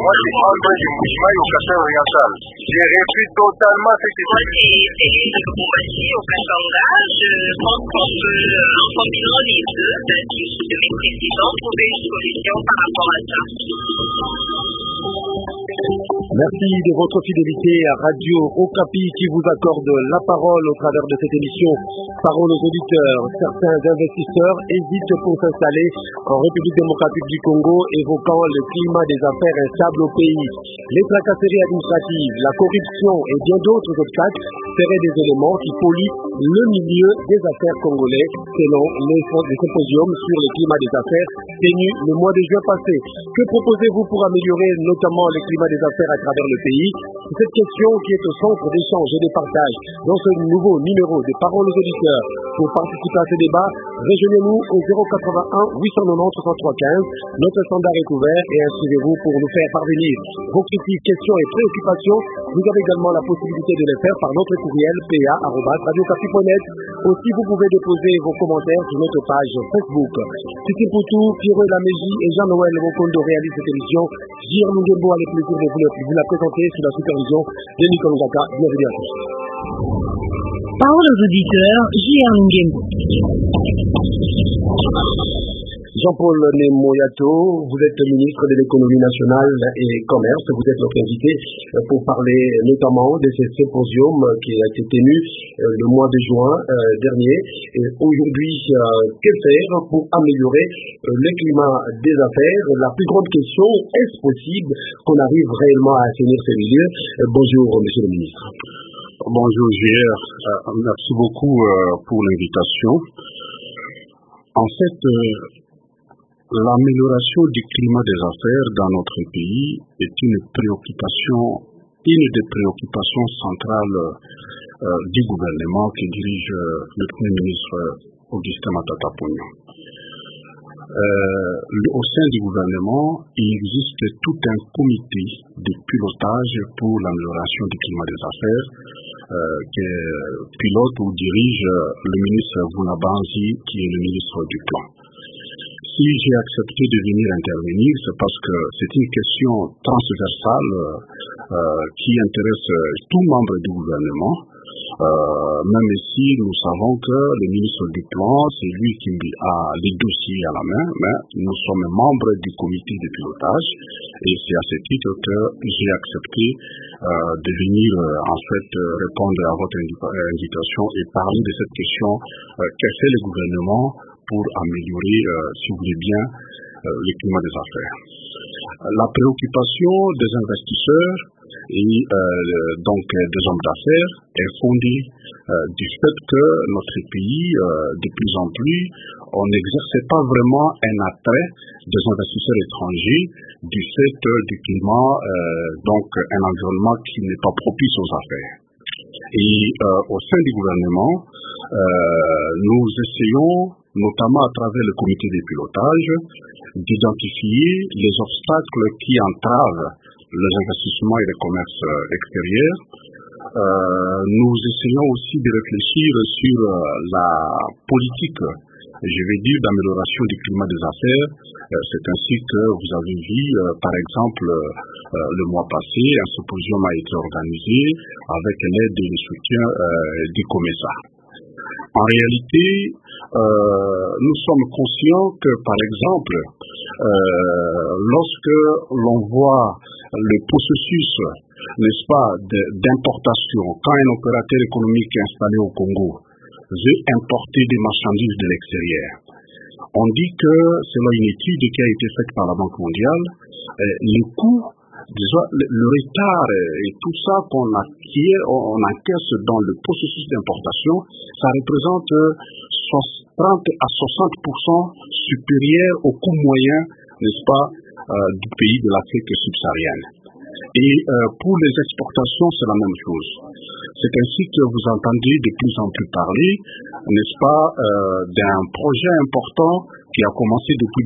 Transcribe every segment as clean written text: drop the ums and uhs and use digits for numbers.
Moi, c'est André Mouchima au Kasai oriental. J'ai repris totalement ce que moi, c'est Céline de Lubumbashi au Katanga. Je pense qu'on peut, en combinant les deux, de mes présidents, trouver une solution par rapport à ça. Merci de votre fidélité à Radio Okapi qui vous accorde la parole au travers de cette émission. Parole aux auditeurs. Certains investisseurs hésitent pour s'installer en République démocratique du Congo, évoquant le climat des affaires instable au pays. Les tracasseries administratives, la corruption et bien d'autres obstacles seraient des éléments qui polluent le milieu des affaires congolais, selon le symposium sur le climat des affaires tenu le mois de juin passé. Que proposez-vous pour améliorer notamment le climat des affaires à travers le pays? C'est cette question qui est au centre d'échanges et de partages dans ce nouveau numéro des Paroles aux auditeurs. Pour participer à ce débat, rejoignez-nous au 081 890 6315. Notre standard est ouvert et inscrivez-vous pour nous faire parvenir vos critiques, questions et préoccupations. Vous avez également la possibilité de les faire par notre courriel pa@radiocapi.net. Aussi, vous pouvez déposer vos commentaires sur notre page Facebook. Titi Poutou, Pierrot Laméji et Jean-Noël Mokondo réalisent cette émission. J.R. Mungembo a le plaisir de vous la présenter sous la supervision de Nicolas Ngaka. Bienvenue à tous. Parole aux auditeurs, J.R. Mungembo. Jean-Paul Nemoyato, vous êtes ministre de l'économie nationale et commerce. Vous êtes notre invité pour parler notamment de ce symposium qui a été tenu le mois de juin dernier. Aujourd'hui, que faire pour améliorer le climat des affaires? La plus grande question, est-ce possible qu'on arrive réellement à assainir ce milieu? Bonjour, monsieur le ministre. Bonjour, JR. Merci beaucoup pour l'invitation. En fait, l'amélioration du climat des affaires dans notre pays est une des préoccupations centrales du gouvernement qui dirige le Premier ministre Augustin Matata Ponyo. Au sein du gouvernement, il existe tout un comité de pilotage pour l'amélioration du climat des affaires qui pilote ou dirige le ministre Vunabanzi qui est le ministre du Plan. Si j'ai accepté de venir intervenir, c'est parce que c'est une question transversale qui intéresse tout membre du gouvernement, même si nous savons que le ministre du Plan, c'est lui qui a les dossiers à la main, mais nous sommes membres du comité de pilotage et c'est à ce titre que j'ai accepté de venir répondre à votre invitation et parler de cette question qu'a fait le gouvernement pour améliorer, si vous voulez bien, le climat des affaires. La préoccupation des investisseurs et donc des hommes d'affaires est fondée du fait que notre pays, de plus en plus, on n'exerce pas vraiment un attrait des investisseurs étrangers du fait du climat, donc un environnement qui n'est pas propice aux affaires. Et au sein du gouvernement, nous essayons, notamment à travers le comité de pilotage, d'identifier les obstacles qui entravent les investissements et le commerce extérieur. Nous essayons aussi de réfléchir sur la politique, je vais dire, d'amélioration du climat des affaires. C'est ainsi que vous avez vu, par exemple, le mois passé, un symposium a été organisé avec l'aide et le soutien du COMESA. En réalité, nous sommes conscients que, par exemple, lorsque l'on voit le processus, n'est-ce pas, d'importation, quand un opérateur économique est installé au Congo veut importer des marchandises de l'extérieur, on dit que, selon une étude qui a été faite par la Banque mondiale, les coûts, le retard et tout ça qu'on acquiert, on encaisse dans le processus d'importation, ça représente 30 à 60% supérieur au coût moyen, n'est-ce pas, du pays de l'Afrique subsaharienne. Et pour les exportations, c'est la même chose. C'est ainsi que vous entendez de plus en plus parler, n'est-ce pas, d'un projet important qui a commencé depuis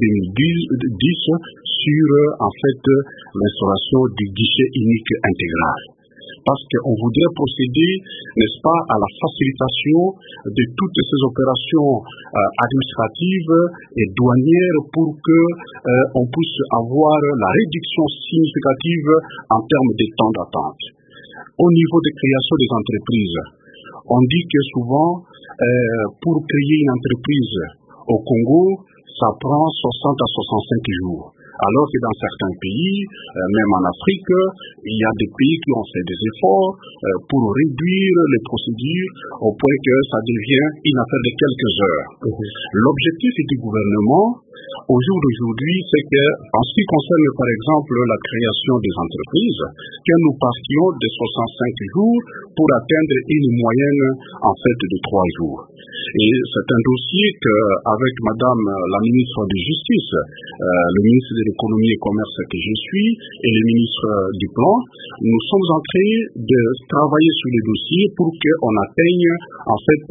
2010 sur, en fait, l'instauration du guichet unique intégral. parce qu'on voudrait procéder, n'est-ce pas, à la facilitation de toutes ces opérations administratives et douanières pour que on puisse avoir la réduction significative en termes de temps d'attente. Au niveau de création des entreprises, on dit que souvent, pour créer une entreprise au Congo, ça prend 60 à 65 jours. Alors que dans certains pays, même en Afrique, il y a des pays qui ont fait des efforts pour réduire les procédures au point que ça devient une affaire de quelques heures. L'objectif du gouvernement, au jour d'aujourd'hui, c'est que, en ce qui concerne par exemple la création des entreprises, que nous partions de 65 jours pour atteindre une moyenne en fait de 3 jours. Et c'est un dossier qu'avec Madame la ministre de Justice, le ministre de l'économie et commerce que je suis et le ministre du plan, nous sommes en train de travailler sur les dossiers pour qu'on atteigne en fait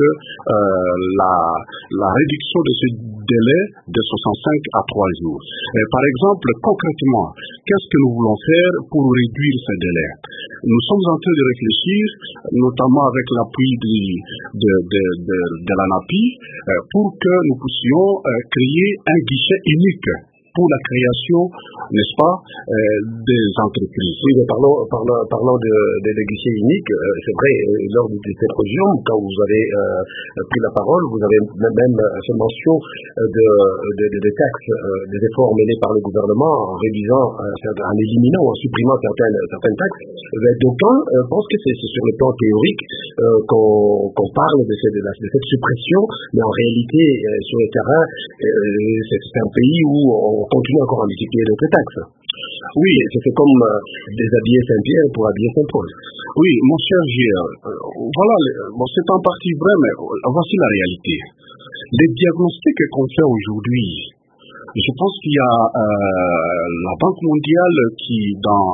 la réduction de ce délai de 65 à 3 jours. Et par exemple, concrètement, qu'est-ce que nous voulons faire pour réduire ce délai? Nous sommes en train de réfléchir, notamment avec l'appui de l'ANAPI, pour que nous puissions créer un guichet unique pour la création, n'est-ce pas, des entreprises. Oui, mais parlant de guichet unique, c'est vrai, lors de cette réunion, quand vous avez pris la parole, vous avez même fait mention des taxes, des efforts menés par le gouvernement en réduisant, en éliminant ou en supprimant certaines taxes. D'autant pensent que c'est sur le plan théorique qu'on parle de cette suppression, mais en réalité, sur le terrain, c'est un pays où on continue encore à multiplier d'autres taxes. Oui, c'est comme déshabiller Saint-Pierre pour habiller Saint-Paul. Oui, mon cher Gilles, voilà, c'est en partie vrai, mais voici la réalité. Les diagnostics qu'on fait aujourd'hui, je pense qu'il y a la Banque mondiale qui, dans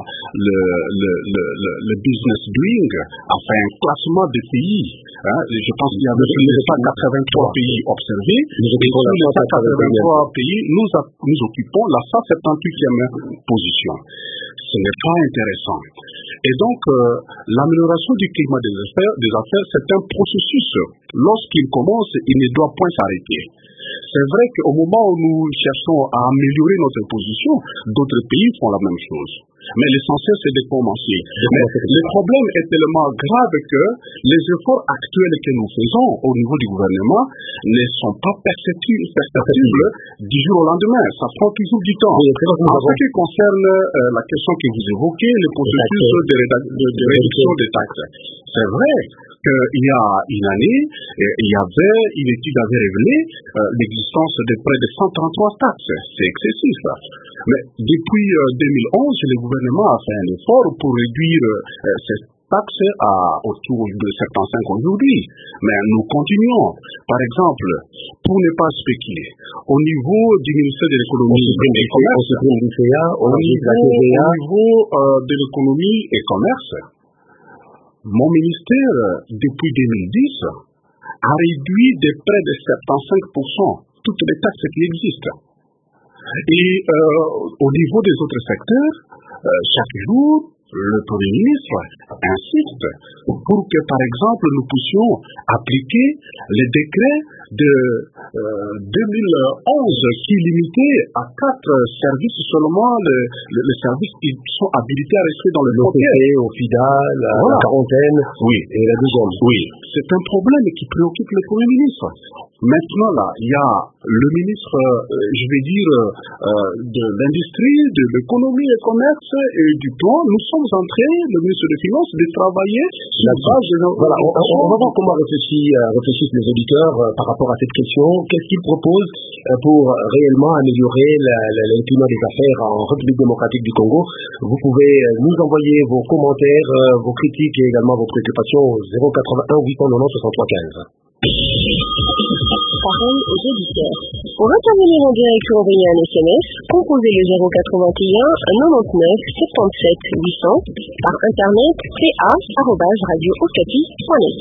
le business doing, a fait un classement des pays. Je pense qu'il y avait 83 pays observés. Et sur les 83 pays, nous occupons la 178e position. Ce n'est pas intéressant. Et donc, l'amélioration du climat des affaires, c'est un processus. Lorsqu'il commence, il ne doit point s'arrêter. C'est vrai qu'au moment où nous cherchons à améliorer notre position, d'autres pays font la même chose. Mais l'essentiel, c'est de commencer. Mais le problème est tellement grave que les efforts actuels que nous faisons au niveau du gouvernement ne sont pas perceptibles du jour au lendemain. Ça prend toujours du temps. En ce qui concerne la question que vous évoquez, le processus de réduction des taxes, c'est vrai qu'il y a une année, une étude avait révélé l'existence de près de 133 taxes. C'est excessif. Mais depuis 2011, le gouvernement a fait un effort pour réduire ces taxes autour de 75 aujourd'hui. Mais nous continuons. Par exemple, pour ne pas spéculer, au niveau du ministère de l'économie et commerce, au niveau de l'économie et commerce, mon ministère, depuis 2010, a réduit de près de 75% toutes les taxes qui existent. Et au niveau des autres secteurs, chaque jour, le Premier ministre insiste pour que, par exemple, nous puissions appliquer les décrets de 2011 qui limitait à 4 services seulement les services qui sont habilités à rester dans le l'OCP, au FIDAL, la quarantaine, oui, et la deuxième. Oui, c'est un problème qui préoccupe le Premier ministre. Maintenant, là, il y a le ministre, de l'Industrie, de l'Économie et Commerce et du Plan. Nous sommes en train, le ministre des Finances, de travailler sur la base de... Voilà, on va voir comment réfléchissent les auditeurs par rapport à cette question. Qu'est-ce qu'ils proposent pour réellement améliorer le climat des affaires en République démocratique du Congo? Vous pouvez nous envoyer vos commentaires, vos critiques et également vos préoccupations au 081 890 63 15. Parole aux auditeurs. Pour intervenir en direct ou envoyer un SMS, composez le 081 99 77 800 par internet ca@radiookapi.net.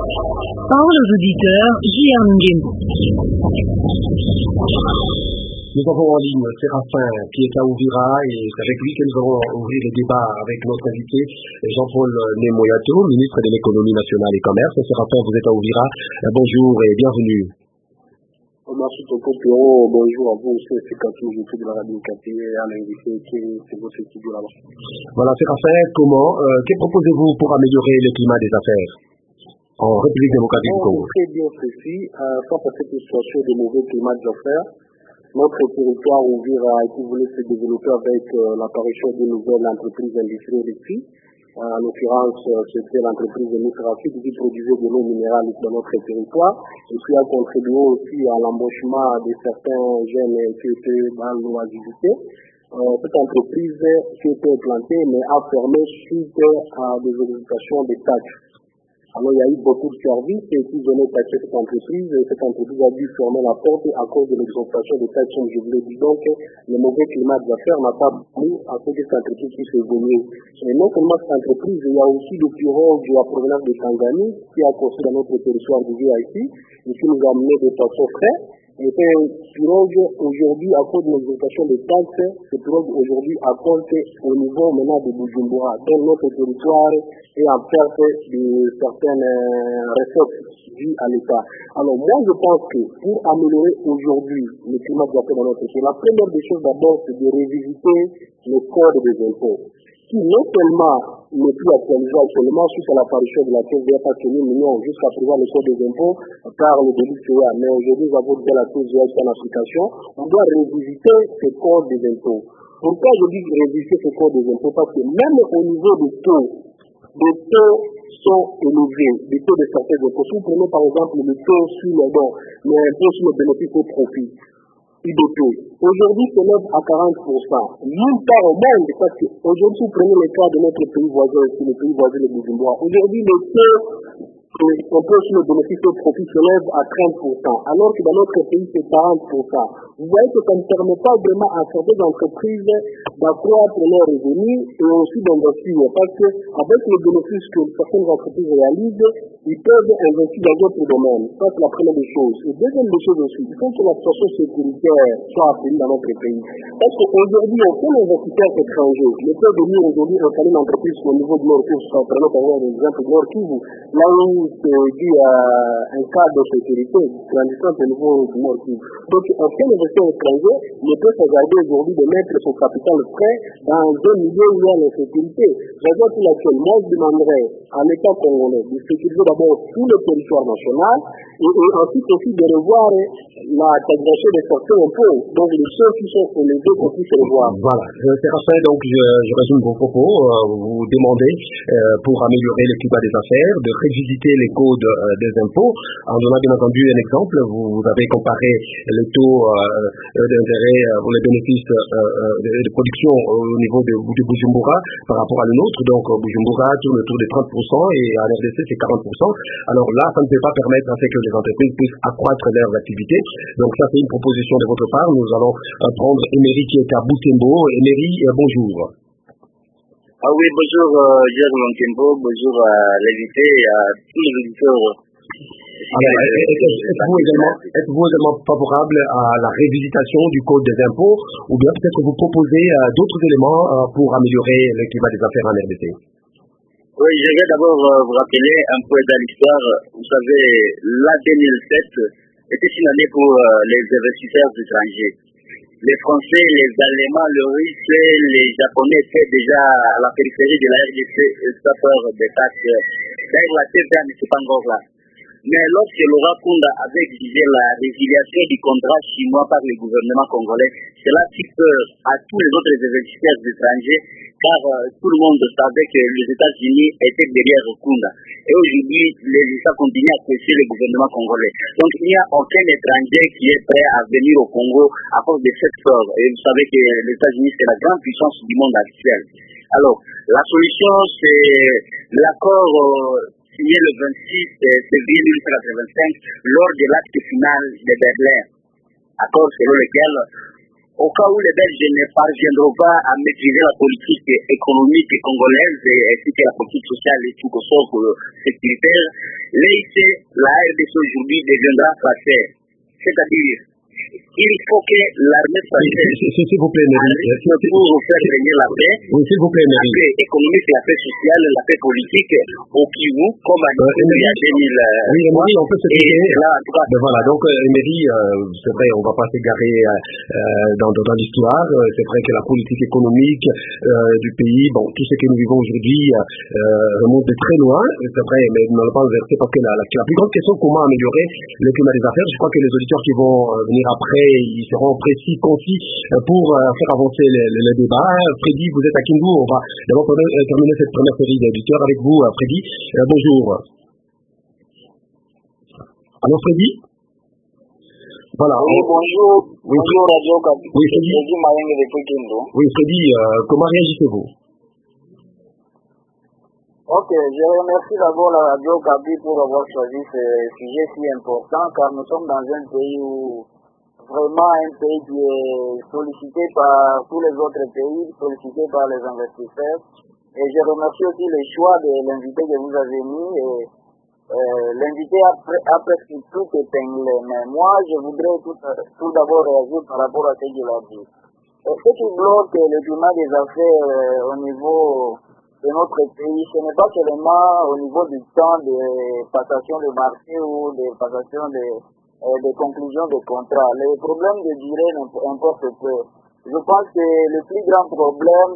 Parole aux auditeurs, J.R. Nguembo. Nous avons en ligne Séraphin qui est à Uvira et c'est avec lui que nous allons ouvrir le débat avec notre invité Jean-Paul Nemoyato, ministre de l'économie nationale et commerce. Séraphin, vous êtes à Uvira. Bonjour et bienvenue. Merci Toto Pierrot, bonjour à vous aussi, c'est Katou, je suis de la radio KT et à l'invité qui est votre studio là-bas. Voilà Séraphin, que proposez-vous pour améliorer le climat des affaires en République démocratique du Congo? Très bien précis, face à cette situation de mauvais climat d'affaires, notre territoire Uvira qui voulait se développer avec l'apparition de nouvelles entreprises industrielles ici. En l'occurrence, c'était l'entreprise de Mitrafic qui produisait de l'eau minérale dans notre territoire et qui a contribué aussi à l'embauchement de certains jeunes qui étaient dans l'oisiveté. Cette entreprise qui était implantée mais a fermé suite à des exécutions des taxes. Alors il y a eu beaucoup de services qui venaient taxer cette entreprise et cette entreprise a dû fermer la porte à cause de l'exaltation des taxes, comme je vous l'ai dit. Donc le mauvais climat d'affaires n'a pas plu à ce que cette entreprise puisse évoluer. Et non seulement cette entreprise, il y a aussi le pirogue de la provenance de Tanzanie qui a construit dans notre territoire de ici et qui nous a amené des poissons frais. Et c'est un pirogue aujourd'hui à cause de l'exaltation des taxes, ce pirogue aujourd'hui à cause au niveau maintenant de Bujumbura, dans notre territoire et en perte de certaines recettes dues à l'État. Alors moi je pense que pour améliorer aujourd'hui le climat d'affaires dans notre pays, la première des choses d'abord c'est de révisiter le code des impôts, qui non seulement n'est plus actualisé actuellement suite à l'apparition de la TVA parce que nous menons jusqu'à présent le code des impôts par le début de CA, mais aujourd'hui nous avons déjà la TVA qui est en application, on doit révisiter ce code des impôts. Pourquoi je dis révisiter ce code des impôts? Parce que même au niveau des taux sont élevés, les taux de certains impôts. Si vous prenez par exemple le taux sur les dons, l'impôt sur le bénéfice et profit, IBP, aujourd'hui s'élève à 40%. Nulle part au monde, parce qu'aujourd'hui, si vous prenez le cas de notre pays voisin, le pays voisin de Bujumbura, aujourd'hui le taux l'impôt sur le bénéfice et profit s'élève à 30%, alors que dans notre pays c'est 40%. Vous voyez que ça ne permet pas vraiment à certaines entreprises d'accroître leurs revenus et aussi d'investir, parce qu'avec les bénéfices que certaines entreprises réalisent, ils peuvent investir dans d'autres domaines. Ça c'est la première des choses. Et deuxième des choses aussi, il faut que la situation sécuritaire soit affaiblie dans notre pays. Parce qu'aujourd'hui, aucun investisseur étranger ne peut venir aujourd'hui installer une entreprise au niveau du Nord Kivu, ça prenons par exemple le Nord Kivu, là où c'est dû à un cas de sécurité grandissant au niveau du Nord Kivu. Donc aucun investisseur étranger ne peut s'agarder aujourd'hui de mettre son capital frais dans un milieu où il y a l'insécurité. Raison pour laquelle moi je demanderais à l'État congolais de sécuriser d'abord tout le territoire national et ensuite aussi de revoir la taxation des certains impôts. Donc les choses qui sont élevées qu'on puisse revoir. Voilà, c'est parfait. Donc je résume vos propos. Vous demandez pour améliorer le climat des affaires de révisiter les codes des impôts. En donnant bien entendu un exemple, vous avez comparé le taux d'intérêt pour les bénéfices de production au niveau de Bujumbura par rapport à le nôtre. Donc Bujumbura tourne autour de 30% et à l'RDC c'est 40%. Alors là, ça ne peut pas permettre à ce que les entreprises puissent accroître leurs activités. Donc ça c'est une proposition de votre part. Nous allons prendre Emery qui est à Butembo. Emery, bonjour. Ah oui, bonjour Jacques Montembo, bonjour à l'invité et à tous les auditeurs. Alors, êtes-vous également favorable à la révisitation du code des impôts ou bien peut-être vous proposez d'autres éléments pour améliorer le climat des affaires en RDC? Oui, je vais d'abord vous rappeler un peu dans l'histoire. Vous savez, la 2007 était une année pour les investisseurs étrangers. Les Français, les Allemands, les Russes, les Japonais étaient déjà à la périphérie de la RDC et ça peur des taxes. D'ailleurs, la TVA n'était pas encore là. Mais lorsque Laurent Kunda avait exigé la résiliation du contrat chinois par le gouvernement congolais, cela fit peur à tous les autres investisseurs étrangers car tout le monde savait que les États-Unis étaient derrière Kunda. Et aujourd'hui, les États continuent à presser le gouvernement congolais. Donc il n'y a aucun étranger qui est prêt à venir au Congo à cause de cette peur. Et vous savez que les États-Unis, c'est la grande puissance du monde actuel. Alors, la solution, c'est l'accord signé le 26 février 1985 lors de l'acte final de Berlin. Accord selon lequel, au cas où les Belges ne parviendront pas à maîtriser la politique économique congolaise ainsi que la politique sociale et tout sécuritaire, l'EIC, la RDC aujourd'hui deviendra française. C'est-à-dire, il faut que l'armée française s'il vous plaît, pour faire régner la paix, oui, s'il vous plaît, la paix économique, la paix sociale, la paix politique au Kivu, comme à Nigeria 2000. Oui, Emery, on peut se quitter. Voilà, donc Emery, c'est vrai, on ne va pas s'égarer dans l'histoire. C'est vrai que la politique économique du pays, bon, tout ce que nous vivons aujourd'hui remonte de très loin, c'est vrai, mais nous n'allons pas inverser parce que la plus grande question, comment améliorer le climat des affaires, je crois que les auditeurs qui vont venir après, ils seront précis, concis pour faire avancer le débat. Freddy, vous êtes à Kindu, on va d'abord terminer cette première série d'auditeurs avec vous, Freddy. Bonjour. Allô, Freddy? Voilà. Oui, bonjour. Oui, bonjour, Radio Okapi. Oui, Freddy. Oui, Freddy, comment réagissez-vous? Ok, je remercie d'abord la Radio Okapi pour avoir choisi ce sujet si important, car nous sommes dans un pays où vraiment un pays qui est sollicité par tous les autres pays, sollicité par les investisseurs. Et je remercie aussi le choix de l'invité que vous avez mis. L'invité a presque tout épinglé, mais moi je voudrais tout d'abord réagir par rapport à ce qu'il a dit. Ce qui bloque le climat des affaires au niveau de notre pays, ce n'est pas seulement au niveau du temps de passation de marché ou de passation de conclusion de contrat. Les problèmes de durée n'importe peu. Je pense que le plus grand problème,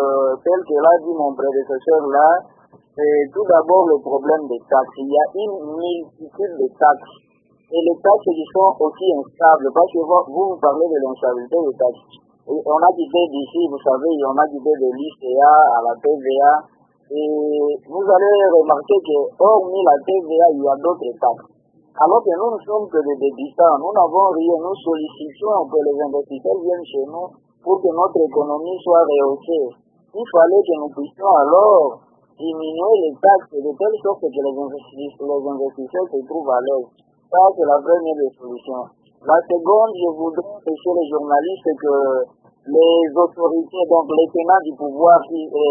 tel que l'a dit mon prédécesseur là, c'est tout d'abord le problème des taxes. Il y a une multitude de taxes. Et les taxes qui sont aussi instables, parce que vous parlez de l'instabilité des taxes. Et on a quitté d'ici, vous savez, on a quitté de l'ICA à la TVA. Et vous allez remarquer que, hormis la TVA, il y a d'autres taxes. Alors que nous ne sommes que des débutants, nous n'avons rien, nous sollicitons que les investisseurs viennent chez nous pour que notre économie soit rehaussée. Il fallait que nous puissions alors diminuer les taxes de telle sorte que les investisseurs se trouvent à l'aise. Ça, c'est la première des solutions. La seconde, je voudrais empêcher les journalistes que les autorités, donc les tenants du pouvoir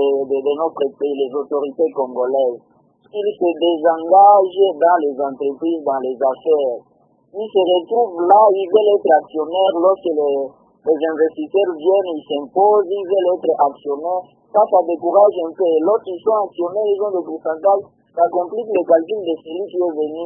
de notre pays, les autorités congolaises, ils se désengagent dans les entreprises, dans les affaires. Ils se retrouvent là, ils veulent être actionnaires lorsque les investisseurs viennent, ils s'imposent, ils veulent être actionnaires. Ça décourage un peu. Lorsqu'ils sont actionnaires, ils ont des pourcentages, ça complique le calcul de celui qui est venu,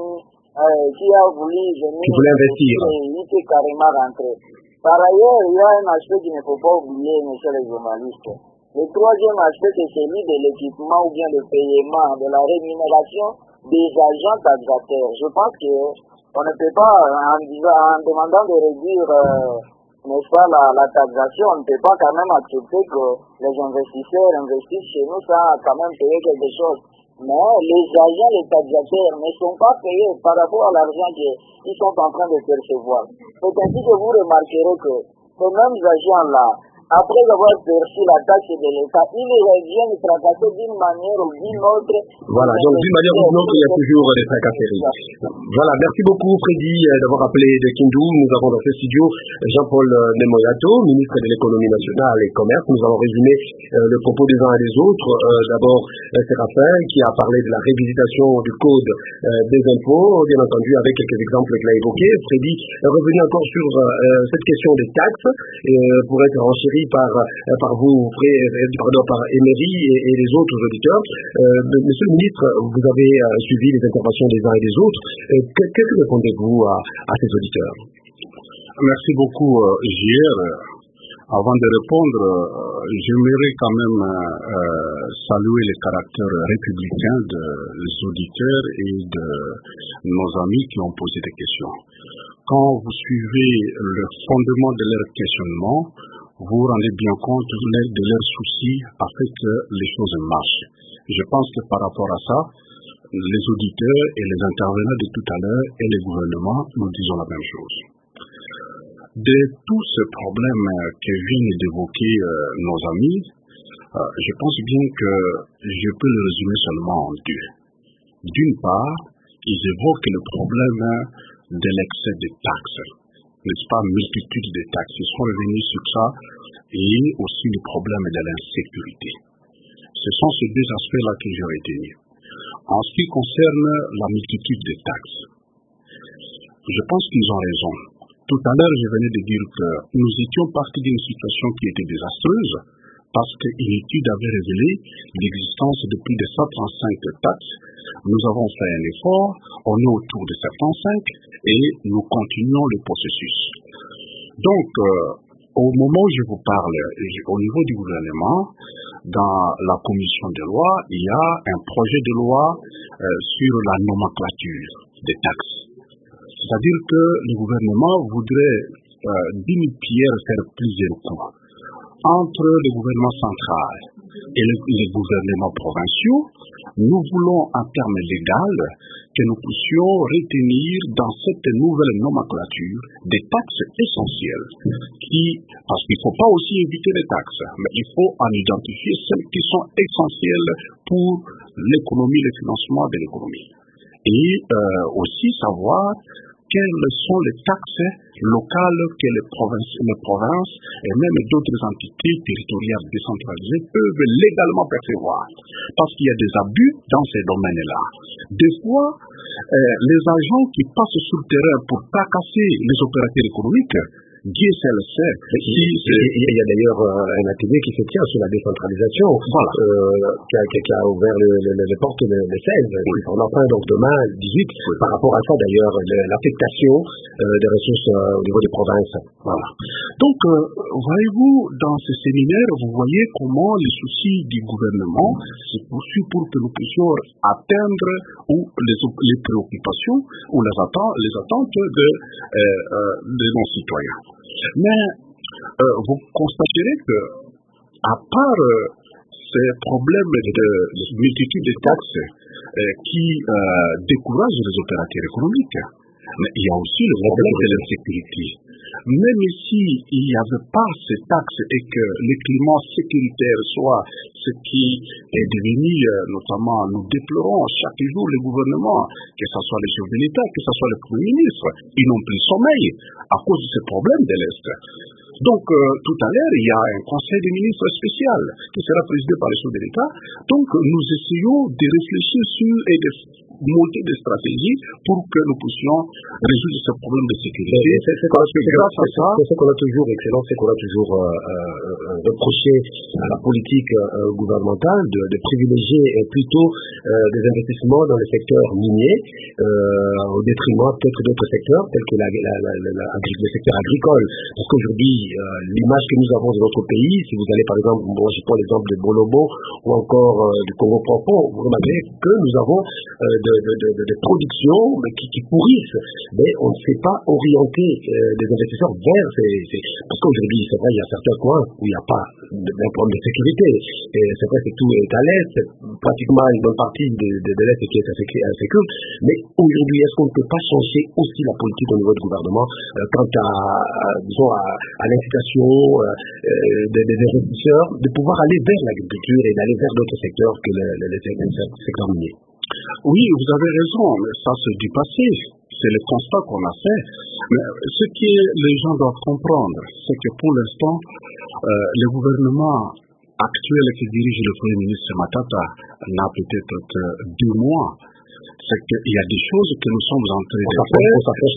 qui a voulu venir investir. Et il peut carrément rentrer. Par ailleurs, il y a un aspect qu'il ne faut pas oublier, messieurs les journalistes. Le troisième aspect, c'est celui de l'équipement ou bien le paiement, de la rémunération des agents taxateurs. Je pense qu'on ne peut pas, en demandant de réduire n'est-ce pas, la taxation, on ne peut pas quand même accepter que les investisseurs investissent chez nous sans quand même payer quelque chose. Mais les agents, les taxateurs ne sont pas payés par rapport à l'argent qu'ils sont en train de percevoir. C'est ainsi que vous remarquerez que ces mêmes agents-là, après avoir perçu la taxe de l'État, ils reviennent tracasser d'une manière ou d'une autre. Voilà, donc d'une manière ou d'une autre, il y a toujours des tracasseries. Voilà, merci beaucoup Freddy d'avoir appelé de Kindu. Nous avons dans ce studio Jean-Paul Nemoyato, ministre de l'économie nationale et commerce. Nous allons résumer le propos des uns et des autres. D'abord, Séraphin qui a parlé de la révisitation du code des impôts, bien entendu avec quelques exemples qu'il a évoqués. Freddy est revenu encore sur cette question des taxes pour être renchéri par vous, par Emery et les autres auditeurs. Monsieur le ministre, vous avez suivi les interventions des uns et des autres. Que répondez-vous à ces auditeurs? Merci beaucoup, JR. Avant de répondre, j'aimerais quand même saluer le caractère républicain des auditeurs et de nos amis qui ont posé des questions. Quand vous suivez le fondement de leur questionnement, vous vous rendez bien compte de leurs soucis afin que les choses marchent. Je pense que par rapport à ça, les auditeurs et les intervenants de tout à l'heure et les gouvernements nous disons la même chose. De tout ce problème que viennent d'évoquer nos amis, je pense bien que je peux le résumer seulement en deux. D'une part, ils évoquent le problème de l'excès de taxes, n'est-ce pas, multitude de taxes. Ils sont revenus sur ça et aussi le problème de l'insécurité. Ce sont ces deux aspects-là que j'ai retenus. En ce qui concerne la multitude de taxes, je pense qu'ils ont raison. Tout à l'heure, je venais de dire que nous étions partis d'une situation qui était désastreuse parce qu'une étude avait révélé l'existence de plus de 135 taxes. Nous avons fait un effort, on est autour de 75 et nous continuons le processus. Donc, au moment où je vous parle, au niveau du gouvernement, dans la commission des lois, il y a un projet de loi sur la nomenclature des taxes. C'est-à-dire que le gouvernement voudrait d'une pierre faire plusieurs coups. Entre le gouvernement central et les gouvernements provinciaux, nous voulons un terme légal que nous puissions retenir dans cette nouvelle nomenclature des taxes essentielles parce qu'il ne faut pas aussi éviter les taxes, mais il faut en identifier celles qui sont essentielles pour l'économie, le financement de l'économie. Et aussi savoir quelles sont les taxes locales que les provinces et même d'autres entités territoriales décentralisées peuvent légalement percevoir. Parce qu'il y a des abus dans ces domaines-là. Des fois, les agents qui passent sur le terrain pour tracasser les opérateurs économiques, Dieu sait le sait. Il y a d'ailleurs un atelier qui se tient sur la décentralisation, voilà. qui a ouvert les portes le 16. Oui. On en parle donc demain, 18, par rapport à ça d'ailleurs, l'affectation des ressources au niveau des provinces. Voilà. Donc, voyez-vous, dans ce séminaire, vous voyez comment les soucis du gouvernement se poursuivent pour que nous puissions atteindre les préoccupations ou les attentes de nos citoyens. Mais vous constaterez que, à part ces problèmes de multitude de taxes qui découragent les opérateurs économiques, mais il y a aussi le problème de l'insécurité. Même s'il n'y avait pas ces taxes et que le climat sécuritaire soit ce qui est devenu, notamment, nous déplorons chaque jour le gouvernement, que ce soit les chefs de l'État, que ce soit le Premier ministre, ils n'ont plus sommeil à cause de ces problèmes de l'Est. Donc, tout à l'heure, il y a un conseil des ministres spécial qui sera présidé par les chefs de l'État. Donc, nous essayons de réfléchir sur et de monter des stratégies pour que nous puissions résoudre ce problème de sécurité. C'est ce qu'on a toujours, excellent, c'est qu'on a toujours reproché à la politique gouvernementale de privilégier plutôt des investissements dans le secteur minier au détriment peut-être d'autres secteurs tels que le secteur agricole. Parce qu'aujourd'hui, l'image que nous avons de notre pays, si vous allez par exemple, moi je prends l'exemple de Bolobo ou encore du Congo-Profond, vous remarquerez que nous avons de productions qui pourrissent, mais on ne sait pas orienter des investisseurs vers ces... Parce qu'aujourd'hui, c'est vrai, il y a certains coins où il n'y a pas d'un problème de sécurité. Et c'est vrai que tout est à l'est, pratiquement une bonne partie de l'est qui est insécure. Mais aujourd'hui, est-ce qu'on ne peut pas changer aussi la politique au niveau du gouvernement quant à l'incitation des investisseurs de pouvoir aller vers l'agriculture et d'aller vers d'autres secteurs que le secteur minier? Oui, vous avez raison, mais ça c'est du passé. C'est le constat qu'on a fait. Mais ce que les gens doivent comprendre, c'est que pour l'instant, le gouvernement actuel qui dirige le Premier ministre Matata n'a peut-être que 2 mois. C'est qu'il y a des choses que nous sommes en train de faire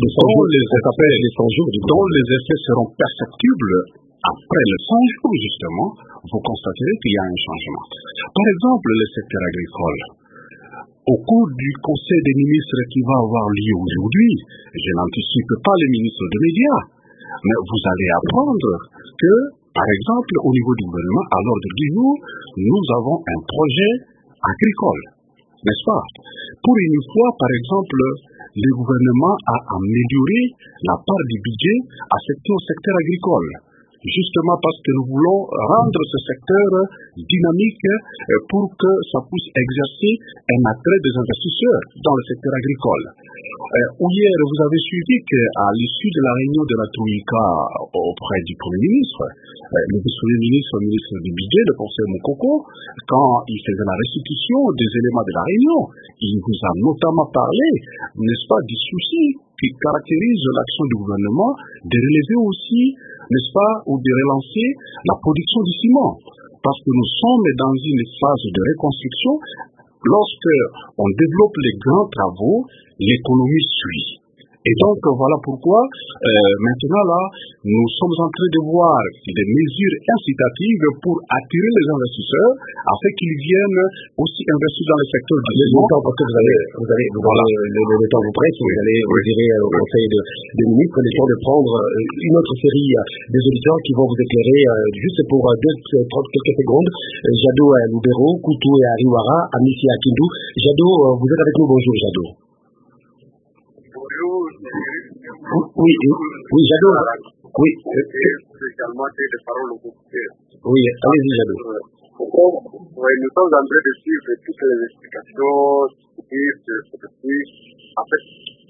dont les effets seront perceptibles après les 100 jours, justement. Vous constaterez qu'il y a un changement. Par exemple, le secteur agricole. Au cours du Conseil des ministres qui va avoir lieu aujourd'hui, je n'anticipe pas les ministres des médias, mais vous allez apprendre que, par exemple, au niveau du gouvernement, à l'ordre du jour, nous avons un projet agricole, n'est-ce pas? Pour une fois, par exemple, le gouvernement a amélioré la part du budget affecté au secteur agricole. Justement parce que nous voulons rendre ce secteur dynamique pour que ça puisse exercer un attrait des investisseurs dans le secteur agricole. Hier, vous avez suivi qu'à l'issue de la réunion de la Troïka auprès du Premier ministre, le Premier ministre du budget, le professeur Moukoko, quand il faisait la restitution des éléments de la réunion, il vous a notamment parlé, n'est-ce pas, du souci qui caractérise l'action du gouvernement, de relever aussi, n'est-ce pas, ou de relancer la production du ciment. Parce que nous sommes dans une phase de reconstruction. Lorsque on développe les grands travaux, l'économie suit. Et donc, voilà pourquoi, maintenant là, nous sommes en train de voir des mesures incitatives pour attirer les investisseurs afin qu'ils viennent aussi investir dans le secteur du logement. Parce que le temps vous presse, vous direz au Conseil des ministres, les temps de prendre une autre série des auditeurs qui vont vous éclairer juste pour 30 quelques secondes. Jado à Lubero, Koutou et Ariwara, Amissi à Kindu. Jado, vous êtes avec nous, bonjour Jado. Bonjour. Oui, Jado. Oui. Spécialement des paroles au groupe. Oui, allez-y Jado. Oui, nous sommes en train de suivre toutes les explications depuis, en fait,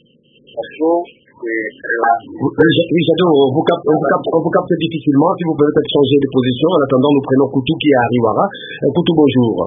oui, Jado, on vous capte difficilement. Si vous pouvez peut-être changer de position. En attendant, nous prenons Koutou qui est à Ariwara. Koutou, bonjour.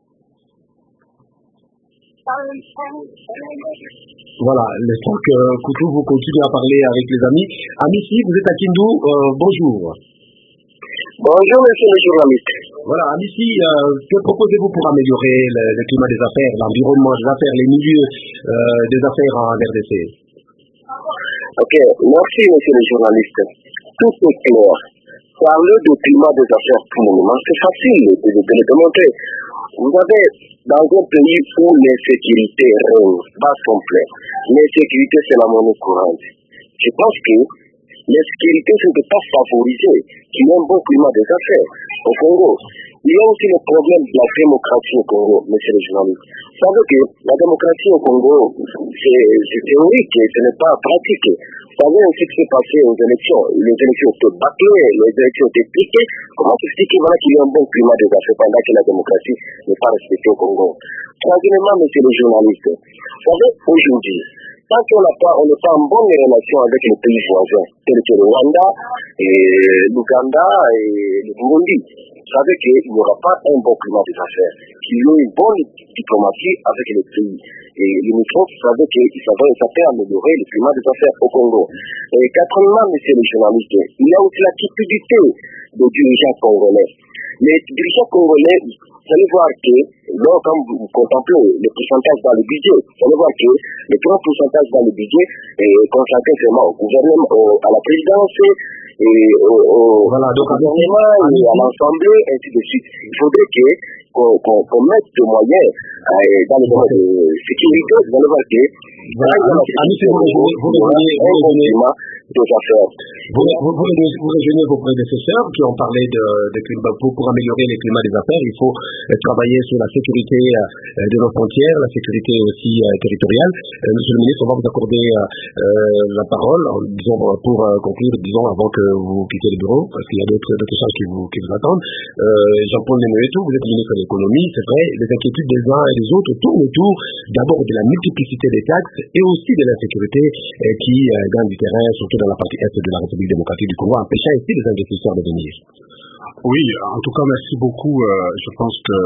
Voilà, laissons que Koutou vous continue à parler avec les amis. Amissi, vous êtes à Kindu, bonjour. Bonjour, monsieur le journaliste. Voilà, Amissi, que proposez-vous pour améliorer le climat des affaires, l'environnement des affaires, les milieux des affaires en RDC? Ok, merci, monsieur le journaliste. Tout est clair. Parler du climat des affaires pour le moment, c'est facile de le démontrer. Vous avez, dans un pays où l'insécurité règne, pas complet, l'insécurité c'est la monnaie courante. Je pense que l'insécurité ne peut pas favoriser qu'il y ait un bon climat des affaires au Congo. Il y a aussi le problème de la démocratie au Congo, monsieur le journaliste. Vous savez que la démocratie au Congo, c'est théorique et ce n'est pas pratique. Vous savez aussi ce qui s'est passé aux élections. Les élections étaient bâclées, les élections étaient piquées. Comment s'expliquer voilà, qu'il y a un bon climat des affaires pendant que la démocratie n'est pas respectée au Congo? Troisièmement, monsieur le journaliste, vous savez, aujourd'hui, tant qu'on n'est pas en bonne relation avec les pays voisins, tels que le Rwanda, l'Ouganda et le Burundi, vous savez qu'il n'y aura pas un bon climat des affaires. Il y a une bonne diplomatie avec les pays. Et limitrophes, vous savez que ça peut améliorer le climat des affaires au Congo. Et quatrièmement, monsieur le journaliste, il y a aussi la cupidité des dirigeants congolais. Les dirigeants congolais, vous allez voir que, quand vous contemplez le pourcentage dans le budget, vous allez voir que le grand pourcentage dans le budget est consacré seulement au gouvernement, à la présidence, et au gouvernement, et à l'Assemblée, ainsi de suite. Il faudrait qu'on mette des moyens dans le domaine de sécurité. Vous allez voir que, vous rejoignez vos prédécesseurs qui ont parlé pour améliorer les climats des affaires. Il faut travailler sur la sécurité de nos frontières, la sécurité aussi territoriale. Monsieur le ministre, on va vous accorder la parole, disons, pour conclure, disons, avant que vous quittez le bureau, parce qu'il y a d'autres choses qui vous attendent. Jean-Paul Nemetou, vous êtes ministre de l'économie, c'est vrai, les inquiétudes des uns et des autres tournent autour d'abord de la multiplicité des taxes et aussi de l'insécurité qui gagne du terrain, surtout dans la partie est de la République démocratique du Congo, empêchant ainsi les investisseurs de venir. Oui, en tout cas, merci beaucoup. Je pense que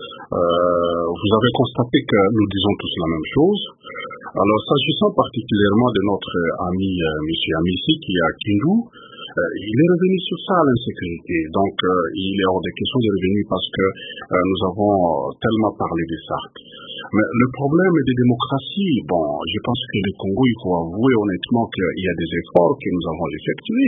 vous avez constaté que nous disons tous la même chose. Alors, s'agissant particulièrement de notre ami M. Amissi qui est à Kindu, il est revenu sur ça, l'insécurité. Donc, il est hors de question de revenir parce que nous avons tellement parlé de ça. Mais le problème de démocratie, je pense que le Congo, il faut avouer honnêtement qu'il y a des efforts que nous avons effectués.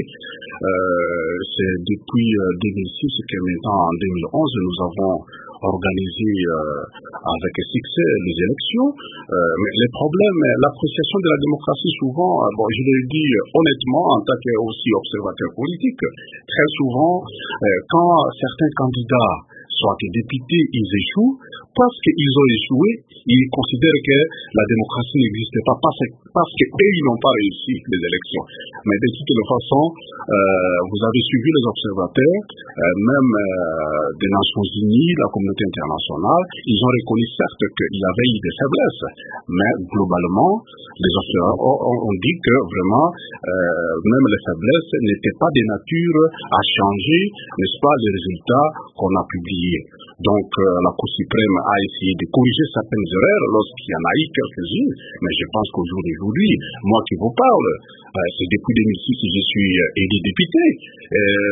C'est depuis 2006 que maintenant, en 2011, nous avons organisé avec succès les élections. Mais les problèmes, l'appréciation de la démocratie, souvent, je le dis honnêtement, en tant que aussi observateur politique, très souvent, quand certains candidats, soit députés, ils échouent, parce qu'ils ont échoué, ils considèrent que la démocratie n'existe pas parce qu'eux, ils n'ont pas réussi les élections. Mais de toute façon, vous avez suivi les observateurs, même des Nations Unies, la communauté internationale, ils ont reconnu certes qu'il y avait eu des faiblesses, mais globalement, les observateurs ont dit que vraiment, même les faiblesses n'étaient pas de nature à changer, n'est-ce pas, les résultats qu'on a publiés. Donc, la Cour suprême a essayé de corriger certaines erreurs lorsqu'il y en a eu quelques-unes, mais je pense qu'aujourd'hui, moi qui vous parle, c'est depuis 2006 que je suis élu député.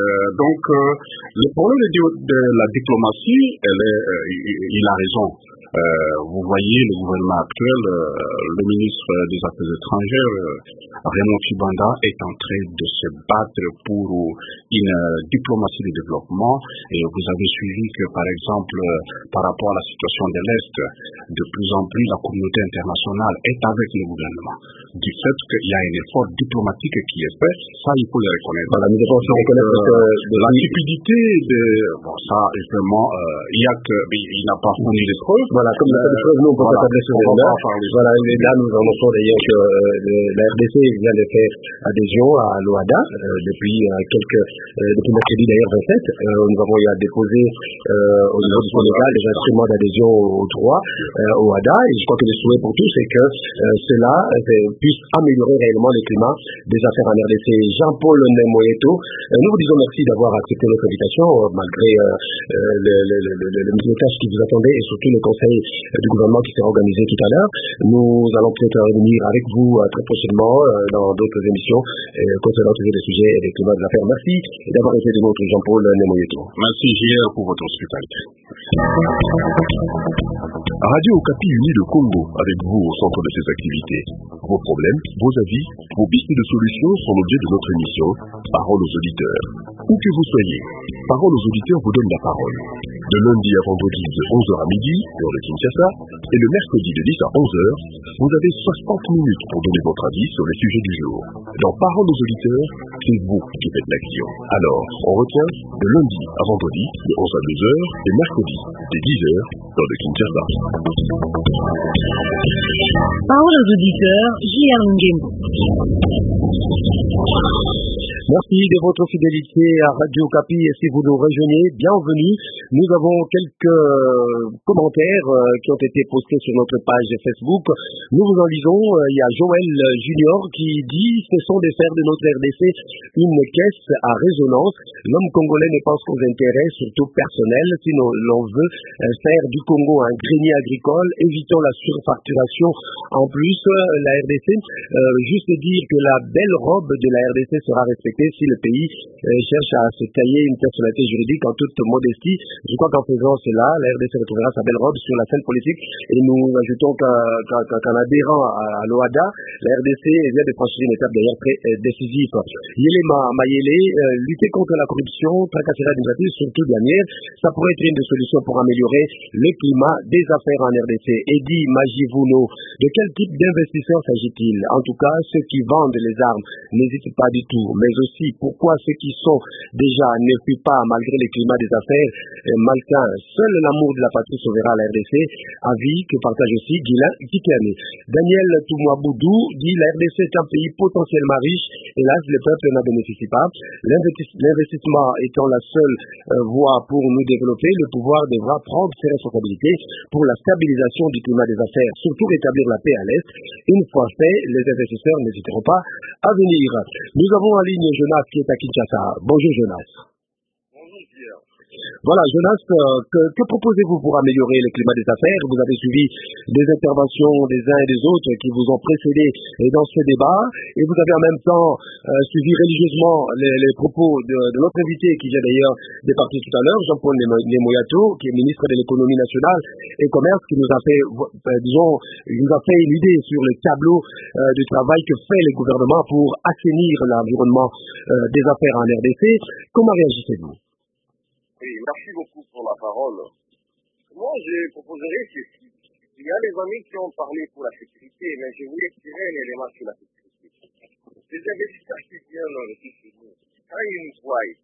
Donc, le problème de la diplomatie, il a raison. Vous voyez, le gouvernement actuel, le ministre des Affaires étrangères, Raymond Tshibanda, est en train de se battre pour une diplomatie de développement. Et vous avez suivi que, par exemple, par rapport à la situation de l'Est, de plus en plus la communauté internationale est avec le gouvernement. Du fait qu'il y a un effort diplomatique qui est fait, ça il faut le reconnaître. Voilà, nous devons se reconnaître que la stupidité ça est vraiment, il n'a pas fourni les preuves. Voilà, comme il n'a pas de preuves, nous on peut pas s'adresser sur les là. Voilà, et là nous annonçons d'ailleurs que la RDC vient de faire adhésion à l'OADA depuis mercredi d'ailleurs 27. Nous avons déposé au niveau du Sénégal des instruments d'adhésion au droit au OADA, et je crois que le souhait pour tous c'est que cela puisse améliorer réellement le climat des affaires en RDC. Jean-Paul Nemoyeto, nous vous disons merci d'avoir accepté notre invitation malgré le message qui vous attendait et surtout le conseil du gouvernement qui sera organisé tout à l'heure. Nous allons peut-être revenir avec vous très prochainement dans d'autres émissions concernant toujours des sujets et des climats des affaires. Merci d'avoir été de notre Jean-Paul Nemoyeto. Merci JR pour votre hospitalité. Radio Okapi unit le Congo avec vous au centre de ses activités. Vos problèmes, vos avis, vos pistes de solutions sont l'objet de notre émission Parole aux auditeurs. Où que vous soyez, Parole aux auditeurs vous donne la parole. De lundi à vendredi de 11h à midi, heure de Kinshasa, et le mercredi de 10 à 11h, vous avez 60 minutes pour donner votre avis sur les sujets du jour. Dans Parole aux auditeurs, c'est vous qui faites l'action. Alors, on retient de lundi à vendredi de 11 à 2h et mercredi dès 10h, heure de Kinshasa. Parole aux auditeurs, J.R. Nguembo. Merci de votre fidélité à Radio Okapi et si vous nous rejoignez, bienvenue. Nous avons quelques commentaires qui ont été postés sur notre page Facebook. Nous vous en lisons. Il y a Joël Junior qui dit « Ce sont des fers de notre RDC, une caisse à résonance. L'homme congolais ne pense qu'aux intérêts, surtout personnels. Si l'on veut faire du Congo un grenier agricole, évitons la surfacturation. En plus, la RDC, juste dire que la belle robe de la RDC sera respectée si le pays cherche à se tailler une personnalité juridique en toute modestie. Je crois qu'en faisant cela, la RDC retrouvera sa belle robe sur la scène politique et nous ajoutons qu'en adhérant à l'OADA, la RDC vient de franchir une étape d'ailleurs très décisive. Yelema Mayele, lutter contre la corruption, tracasserie administrative, surtout dernière, ça pourrait être une des solutions pour améliorer le climat des affaires en RDC. Eddy Majivuno, de quel type d'investisseurs s'agit-il? En tout cas, ceux qui vendent les armes n'hésitent pas du tout, mais aussi pourquoi ceux qui sont déjà ne fuient pas malgré le climat des affaires malsain. Seul l'amour de la patrie sauvera la RDC, avis que partage aussi Guilain Kiklami. Daniel Toumouaboudou dit la RDC est un pays potentiellement riche, hélas le peuple n'en bénéficie pas. L'investissement étant la seule voie pour nous développer, le pouvoir devra prendre ses responsabilités pour la stabilisation du climat des affaires, surtout rétablir la paix à l'Est. Une fois fait, les investisseurs n'hésiteront pas à venir. Nous avons en ligne Jonas qui est à Kinshasa. Bonjour Jonas. Bonjour Pierre. Voilà, Jonas, que proposez-vous pour améliorer le climat des affaires? Vous avez suivi des interventions des uns et des autres qui vous ont précédé dans ce débat, et vous avez en même temps suivi religieusement les propos de notre invité qui vient d'ailleurs des partis tout à l'heure, Jean-Paul Nemoyato, qui est ministre de l'économie nationale et commerce, qui nous a fait, une idée sur le tableau du travail que fait le gouvernement pour assainir l'environnement des affaires en RDC. Comment réagissez-vous? Oui, merci beaucoup pour la parole. Moi, je proposerais ceci. Il y a les amis qui ont parlé pour la sécurité, mais je voulais tirer un élément sur la sécurité. Les investisseurs qui viennent chez nous, quand ils nous voient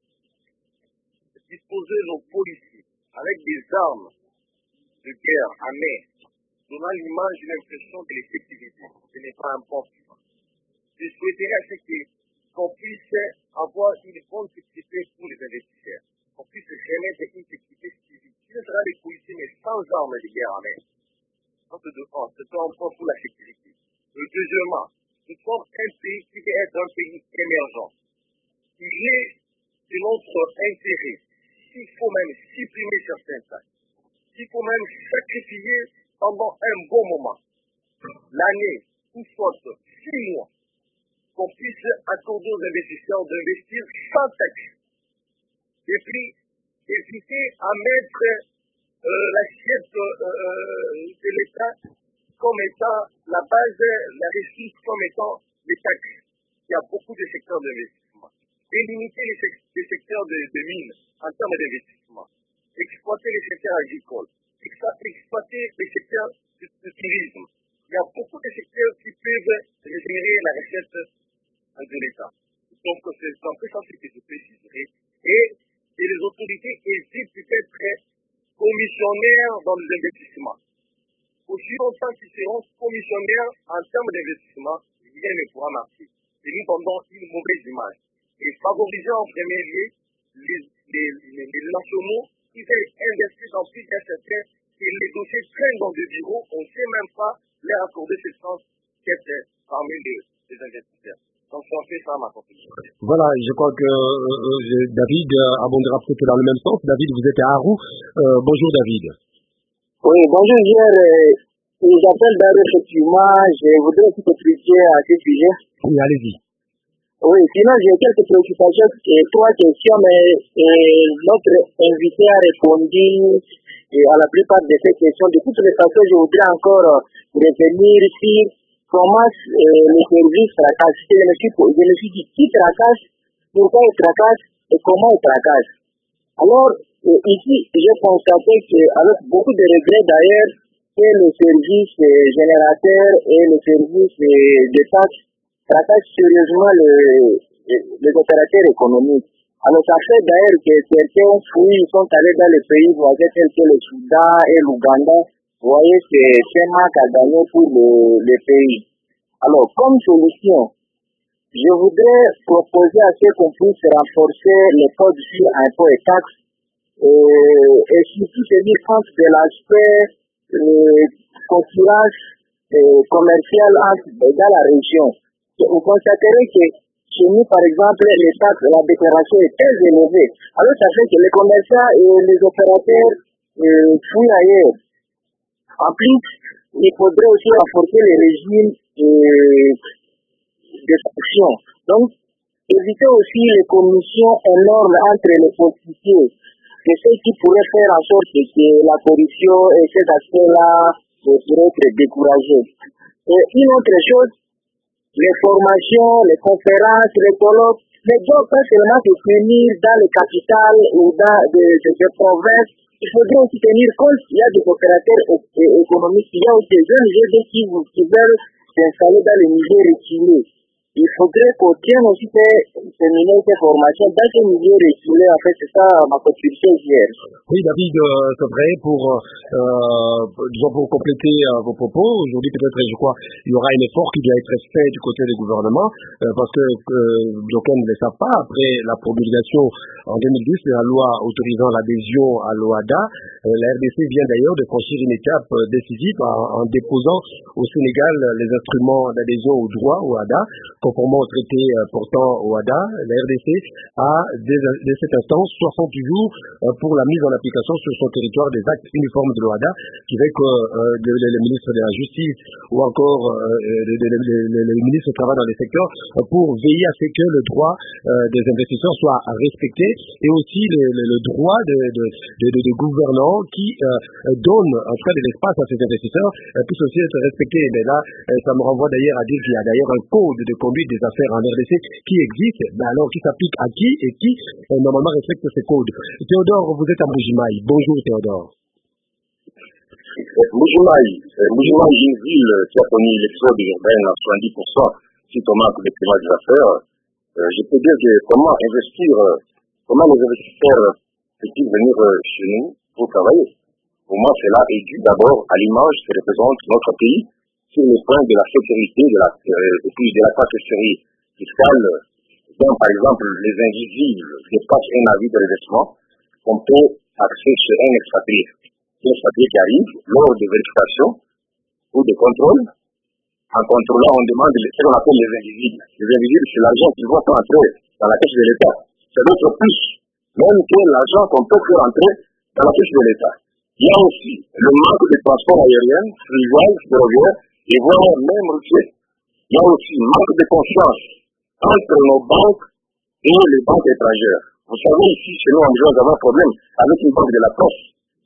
disposer nos policiers avec des armes de guerre à main, donnant l'image d'une impression de sécurité, ce n'est pas un bon film. Je souhaiterais qu'on puisse avoir une bonne sécurité pour les investisseurs. On puisse remettre une sécurité civile. Ce sera des policiers, mais sans armes de guerre en main. C'est un point pour la sécurité. Deuxièmement, nous sommes un pays qui doit être un pays émergent. Il est de notre intérêt, s'il faut même supprimer certains taxes, s'il faut même sacrifier pendant un bon moment, l'année ou soit 6 mois, qu'on puisse accorder aux investisseurs d'investir sans taxe. Et puis, éviter à mettre l'assiette de l'État comme étant la base, la ressource comme étant les taxes. Il y a beaucoup de secteurs d'investissement. Et limiter les secteurs de mines en termes d'investissement. Exploiter les secteurs agricoles. Exploiter les secteurs du tourisme. Il y a beaucoup de secteurs qui peuvent générer la recette de l'État. Donc, c'est un peu ça que je préciserai. Et les autorités hésitent peut-être commissionnaires dans les investissements. Aussi longtemps qu'ils seront commissionnaires en termes d'investissement, rien ne pourra marcher. Et nous donnons une mauvaise image. Et favoriser en premier lieu les nationaux qui veulent investir dans plusieurs secteurs et les dossiers traînent dans des bureaux, on ne sait même pas leur accorder ce sens qu'être parmi les investisseurs. Donc, on fait ça, ma contribution. Voilà, je crois que David abondera peut-être dans le même sens. David, vous êtes à Arou. Bonjour, David. Oui, bonjour, j'appelle David, effectivement. Je voudrais aussi t'expliquer à ce sujet. Oui, allez-y. Oui, sinon, j'ai quelques préoccupations et trois questions, mais notre invité a répondu à la plupart de ces questions. De toutes les façons, je voudrais encore revenir sur comment le service tracasse. Je me suis dit qui tracasse, pourquoi il tracasse et comment il tracasse. Alors, ici, j'ai constaté qu'avec beaucoup de regrets d'ailleurs, que le service générateur et le service de taxes tracassent sérieusement les opérateurs économiques. Alors, ça fait d'ailleurs que certains fruits sont allés dans les pays voisins tels que le Soudan et l'Ouganda. Vous voyez, c'est un manque à gagner pour les pays. Alors, comme solution, je voudrais proposer à ce qu'on puisse renforcer les codes sur impôts et taxes et surtout tenir compte de l'aspect concurrence commerciale dans la région. Vous constaterez que chez nous, par exemple, les taxes, la déclaration est très élevée. Alors, ça fait que les commerçants et les opérateurs fouillent ailleurs. En plus, il faudrait aussi renforcer les régimes de sanction. Donc, éviter aussi les commissions énormes entre les politiciens. C'est ce qui pourrait faire en sorte que la corruption et ces aspects-là pourraient être découragés. Et une autre chose, les formations, les conférences, les colloques, ne doivent pas seulement se tenir dans les capitales ou dans des provinces. Il faudrait aussi tenir compte qu'il y a des opérateurs économiques, il y a aussi des jeunes qui veulent s'installer dans les milieux reculés. Il faudrait qu'on tienne aussi terminer ces formations dans ces milieux reculés. En fait, c'est ça ma contribution hier. Oui, David, c'est vrai, pour compléter vos propos, aujourd'hui peut-être, je crois, il y aura un effort qui doit être fait du côté du gouvernement, parce que d'aucuns ne le savent pas, après la promulgation en 2010 de la loi autorisant l'adhésion à l'OADA, la RDC vient d'ailleurs de franchir une étape décisive en déposant au Sénégal les instruments d'adhésion au droit OADA, conformément au traité portant OADA. La RDC a dès cet instant 60 jours pour la mise en application sur son territoire des actes uniformes de l'OADA, qui fait que le ministre de la Justice ou encore le ministre du Travail dans les secteurs pour veiller à ce que le droit des investisseurs soit respecté et aussi le droit de gouvernants qui donne en tout cas de l'espace à ces investisseurs puisse aussi être respecté. Mais là, ça me renvoie d'ailleurs à dire qu'il y a d'ailleurs un code de conduite des affaires en RDC qui existe, mais alors qui s'applique à qui et qui normalement respecte ces codes. Théodore, vous êtes à Mbujimaï. Bonjour Théodore. Mbujimaï, une ville qui a connu l'exode urbain à 70% suite au manque de climat des affaires. Je peux dire que comment les investisseurs peuvent venir chez nous pour travailler. Pour moi, cela est dû d'abord à l'image que représente notre pays sur le point de la sécurité et puis de la taxerie fiscale, dont par exemple les invisibles dépassent un avis de revêtement qu'on peut taxer sur un expatrié. Un expatrié qui arrive lors de vérification ou de contrôle. En contrôlant, on demande ce qu'on appelle les invisibles. Les invisibles, c'est l'argent qui va entrer dans la caisse de l'État. C'est d'autres plus, même que l'argent qu'on peut faire entrer dans la caisse de l'État. Il y a aussi le manque de transport aérien, fluvial, ferroviaire, et voire même routier. Il y a aussi un manque de confiance entre nos banques et les banques étrangères. Vous savez, ici, chez nous, nous avons un problème avec une banque de la poste.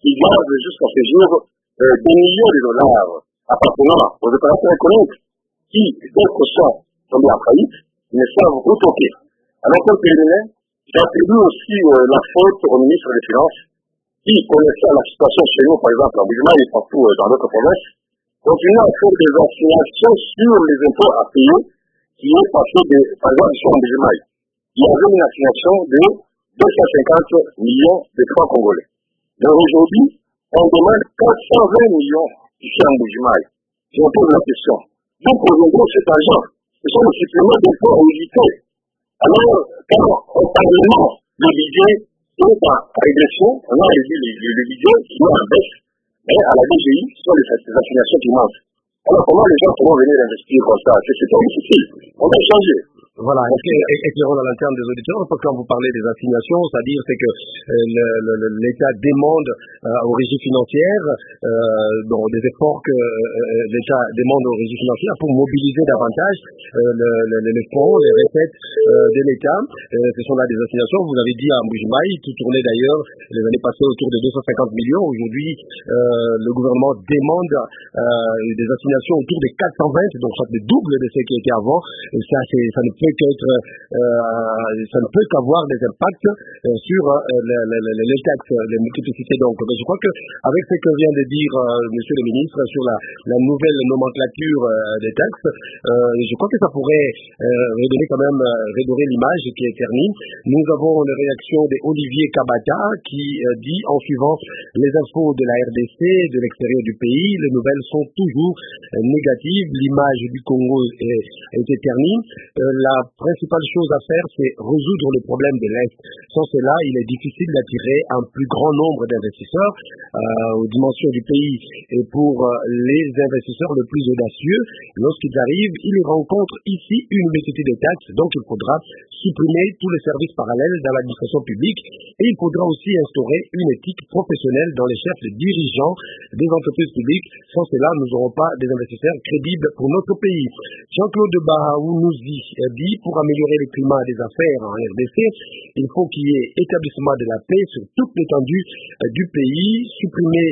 qui doivent jusqu'à ce jour des millions de dollars appartenant aux opérateurs économiques qui, d'autres sont tombés en faillite, ne savent où toquer. Alors, pour terminer, j'attribue aussi la faute au ministre des Finances qui, connaissant la situation chez nous, par exemple, en Bujumaï et partout dans d'autres provinces, continue à faire des assignations sur les impôts à payer qui est passé par exemple, sur en Bujumaï. Il y avait une assignation de 250 millions de francs congolais. Mais aujourd'hui, on demande 420 millions ici en Bujumaï. Je me pose la question. D'où proviendront cet argent? Ce sont les suppléments d'impôts à éviter. Alors, quand on parle le budget est en régression, on a réduit le budget qui est en baisse, mais à la DGI, ce sont les assignations qui manquent. Alors, comment les gens pourront venir investir comme ça? C'est pas difficile. On va changer. Voilà, éclairons à l'interne des auditeurs, parce que quand vous parlez des assignations, c'est-à-dire c'est que l'État demande aux régies financières des efforts que l'État demande aux régies financières pour mobiliser davantage les fonds, les recettes de l'État. Ce sont là des assignations. Vous avez dit à Mbujimaï, qui tournait d'ailleurs les années passées autour de 250 millions. Aujourd'hui, le gouvernement demande des assignations autour de 420, donc ça fait le double de ce qui était avant. Et ça ne peut qu'avoir des impacts sur les taxes, les multiplicités. Donc, je crois qu'avec ce que vient de dire Monsieur le ministre sur la nouvelle nomenclature des taxes, je crois que ça pourrait redonner quand même, redorer l'image qui est ternie. Nous avons une réaction d'Olivier Kabata qui dit, en suivant les infos de la RDC, de l'extérieur du pays, les nouvelles sont toujours négatives. L'image du Congo a été ternie. La principale chose à faire, c'est résoudre le problème de l'Est. Sans cela, il est difficile d'attirer un plus grand nombre d'investisseurs aux dimensions du pays. Et pour les investisseurs les plus audacieux, lorsqu'ils arrivent, ils rencontrent ici une multitude de taxes. Donc, il faudra supprimer tous les services parallèles dans l'administration publique. Et il faudra aussi instaurer une éthique professionnelle dans les chefs dirigeants des entreprises publiques. Sans cela, nous n'aurons pas des investisseurs crédibles pour notre pays. Jean-Claude Bahaou nous dit, pour améliorer le climat des affaires en RDC, il faut qu'il y ait établissement de la paix sur toute l'étendue du pays, supprimer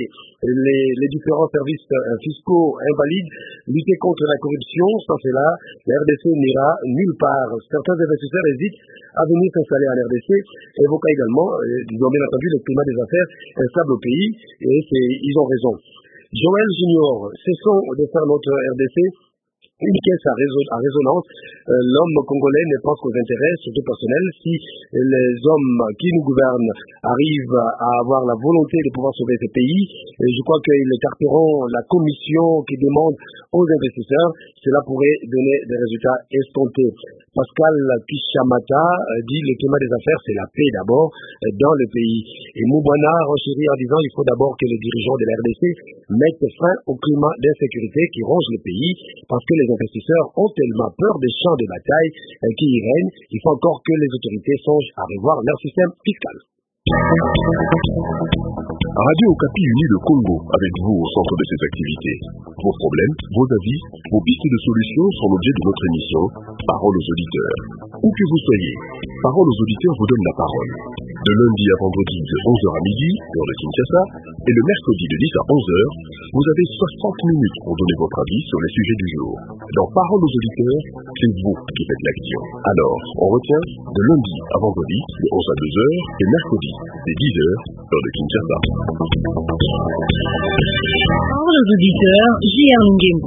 les différents services fiscaux invalides, lutter contre la corruption. Sans cela, la RDC n'ira nulle part. Certains investisseurs hésitent à venir s'installer en RDC, évoquant également, bien entendu, le climat des affaires instable au pays, et ils ont raison. Joël Junior, cessons de faire notre RDC une caisse à résonance. L'homme congolais ne pense qu'aux intérêts, surtout personnels. Si les hommes qui nous gouvernent arrivent à avoir la volonté de pouvoir sauver ce pays, je crois qu'ils écarteront la commission qui demande aux investisseurs. Cela pourrait donner des résultats escomptés. Pascal Kishamata dit le climat des affaires, c'est la paix d'abord dans le pays. Et Moubana renchérit en disant il faut d'abord que les dirigeants de la RDC mettent fin au climat d'insécurité qui ronge le pays, parce que les investisseurs ont tellement peur des champs de bataille qui y règnent. Il faut encore que les autorités songent à revoir leur système fiscal. Radio Okapi unit le Congo avec vous au centre de ses activités. Vos problèmes, vos avis, vos pistes de solutions sont l'objet de notre émission Parole aux auditeurs. Où que vous soyez, Parole aux auditeurs vous donne la parole. De lundi à vendredi de 11h à midi, heure de Kinshasa, et le mercredi de 10 à 11h, vous avez 60 minutes pour donner votre avis sur les sujets du jour. Dans Parole aux auditeurs, c'est vous qui faites l'action. Alors, on retient de lundi à vendredi de 11 à 2h et mercredi de 10h, heure de Kinshasa. Parole aux auditeurs, J.R. Nguembo.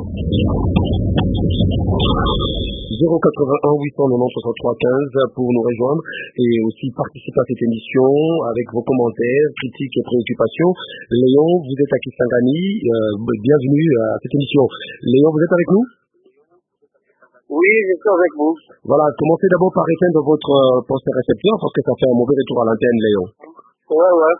081 890 63 15 pour nous rejoindre et aussi participer à cette émission avec vos commentaires, critiques et préoccupations. Léon, vous êtes à Kisangani, bienvenue à cette émission. Léon, vous êtes avec nous? Oui, je suis avec vous. Voilà, commencez d'abord par éteindre votre poste de réception parce que ça fait un mauvais retour à l'antenne, Léon. Ouais.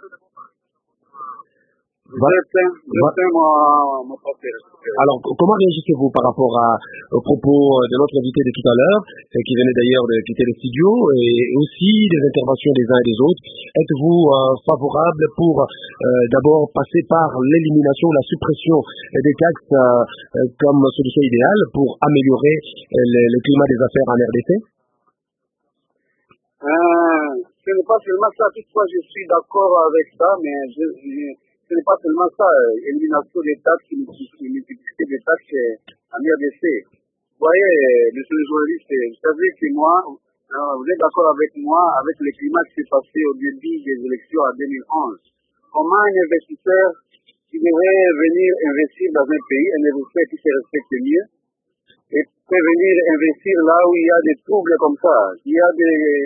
Alors, comment réagissez-vous par rapport aux propos de notre invité de tout à l'heure, qui venait d'ailleurs de quitter le studio, et aussi des interventions des uns et des autres? Êtes-vous favorable pour d'abord passer par l'élimination, la suppression des taxes comme solution idéale pour améliorer le climat des affaires en RDC? Ce n'est pas seulement ça, toutefois je suis d'accord avec ça, mais ce ce n'est pas seulement ça, élimination des taxes, multiplicité des taxes en RDC. Vous voyez, monsieur le journaliste, vous savez que moi, vous êtes d'accord avec moi, avec le climat qui s'est passé au début des élections en 2011. Comment un investisseur qui devrait venir investir dans un pays, un investisseur qui se respecte mieux, et peut venir investir là où il y a des troubles comme ça, il y a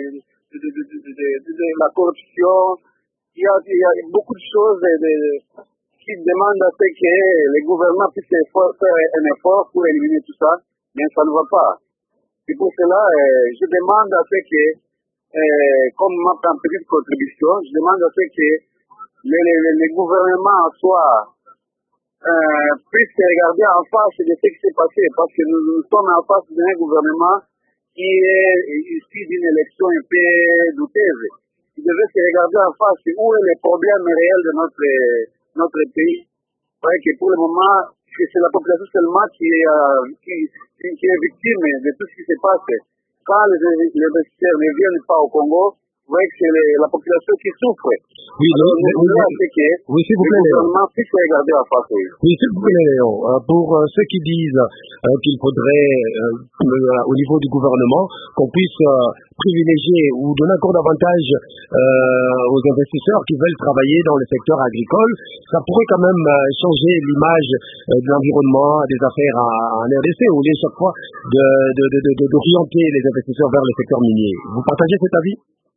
de la corruption, il y a beaucoup de choses qui demandent à ce que les gouvernements puissent faire un effort pour éliminer tout ça, mais ça ne va pas. Et pour cela, je demande à ce que, comme ma petite contribution, je demande à ce que les gouvernements soient puissent regarder en face de ce qui s'est passé, parce que nous sommes en face d'un gouvernement qui est issu d'une élection un peu douteuse. Il devait se regarder en face où est le problème réel de notre pays. Vous voyez que pour le moment, c'est la population seulement qui est victime de tout ce qui se passe. Quand les investisseurs ne viennent pas au Congo, vous voyez que c'est la population qui souffre. Oui, s'il vous plaît, Léon. Oui, s'il vous plaît, Léon. Pour ceux qui disent qu'il faudrait, au niveau du gouvernement, qu'on puisse privilégier ou donner encore davantage aux investisseurs qui veulent travailler dans le secteur agricole, ça pourrait quand même changer l'image de l'environnement, des affaires en RDC, au lieu chaque fois d'orienter les investisseurs vers le secteur minier. Vous partagez cet avis?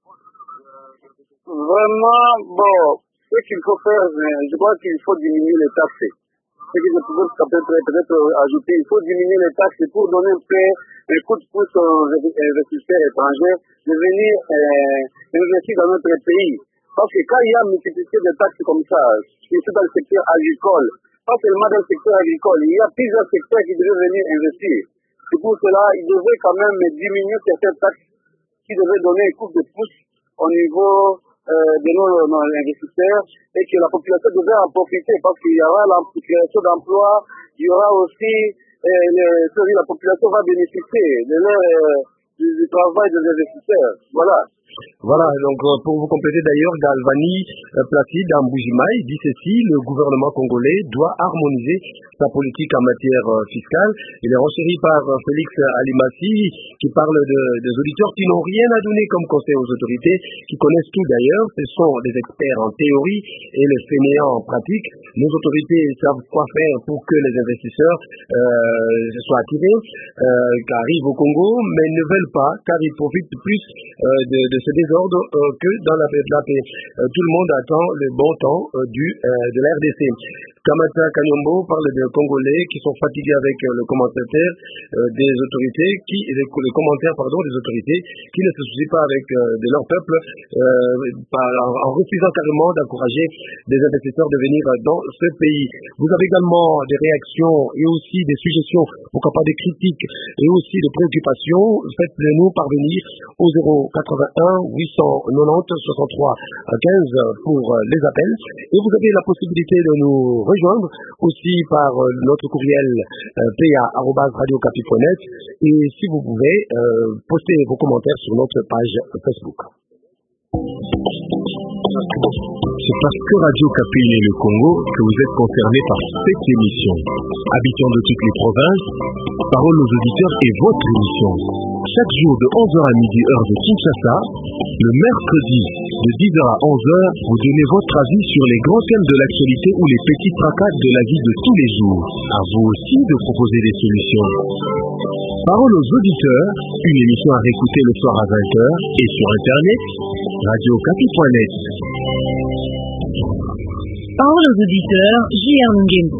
Vraiment, bon, ce qu'il faut faire, je crois qu'il faut diminuer les taxes. Ce que je pouvais peut-être ajouter, il faut diminuer les taxes pour donner un peu un coup de pouce aux investisseurs étrangers de venir investir dans notre pays. Parce que quand il y a une multiplicité de taxes comme ça, surtout dans le secteur agricole, pas seulement dans le secteur agricole, il y a plusieurs secteurs qui devraient venir investir. Et pour cela, il devrait quand même diminuer certaines taxes qui devraient donner un coup de pouce au niveau de nos investisseurs et que la population devrait en profiter parce qu'il y aura la création d'emplois, il y aura aussi la population va bénéficier du travail des investisseurs. Voilà, donc pour vous compléter d'ailleurs, Galvani Placide Mboujimaï dit ceci: le gouvernement congolais doit harmoniser sa politique en matière fiscale. Il est renchéri par Félix Alimassi qui parle des auditeurs qui n'ont rien à donner comme conseil aux autorités, qui connaissent tout d'ailleurs. Ce sont des experts en théorie et les fainéants en pratique. Nos autorités savent quoi faire pour que les investisseurs soient attirés, qu'arrivent au Congo, mais ne veulent pas car ils profitent plus de ce désordre que dans la paix. Tout le monde attend le bon temps de la RDC. Kamata Kanyombo parle de Congolais qui sont fatigués avec le commentaire des autorités, les commentaires des autorités qui ne se soucient pas avec de leur peuple, en refusant carrément d'encourager des investisseurs de venir dans ce pays. Vous avez également des réactions et aussi des suggestions, pourquoi pas des critiques et aussi des préoccupations. Faites-les nous parvenir au 081 890 63 15 pour les appels. Et vous avez la possibilité de nous rejoindre aussi par notre courriel pa@radiocapi.net et si vous pouvez poster vos commentaires sur notre page Facebook. C'est parce que Radio Capi est le Congo que vous êtes concerné par cette émission. Habitants de toutes les provinces, parole aux auditeurs est votre émission. Chaque jour de 11h à midi heure de Kinshasa, le mercredi de 10h à 11h, vous donnez votre avis sur les grands thèmes de l'actualité ou les petits tracas de la vie de tous les jours. À vous aussi de proposer des solutions. Parole aux auditeurs, une émission à réécouter le soir à 20h et sur internet, radiocapi.net. Parole aux auditeurs, J.R. Nguembo.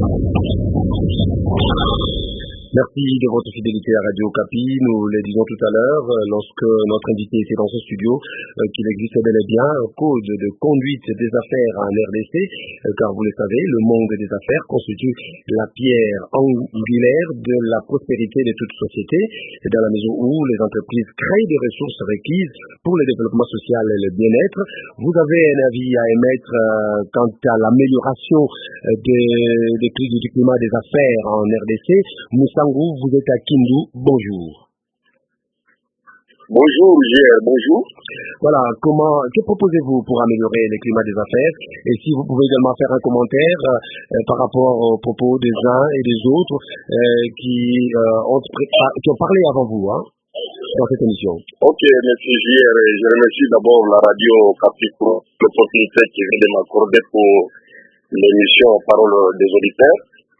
Merci de votre fidélité à Radio Capi. Nous le disons tout à l'heure, lorsque notre invité était dans ce studio, qu'il existe bel et bien un code de conduite des affaires en RDC, car vous le savez, le monde des affaires constitue la pierre angulaire de la prospérité de toute société, dans la mesure où les entreprises créent des ressources requises pour le développement social et le bien-être. Vous avez un avis à émettre quant à l'amélioration des prix du climat des affaires en RDC. Vous êtes à Kindu, bonjour. Bonjour, bonjour. Voilà, que proposez-vous pour améliorer le climat des affaires? Et si vous pouvez également faire un commentaire par rapport aux propos des uns et des autres qui ont parlé avant vous dans cette émission. Ok, monsieur JR, je remercie d'abord la radio Okapi pour l'opportunité qui vient de m'accorder pour l'émission Parole des auditeurs.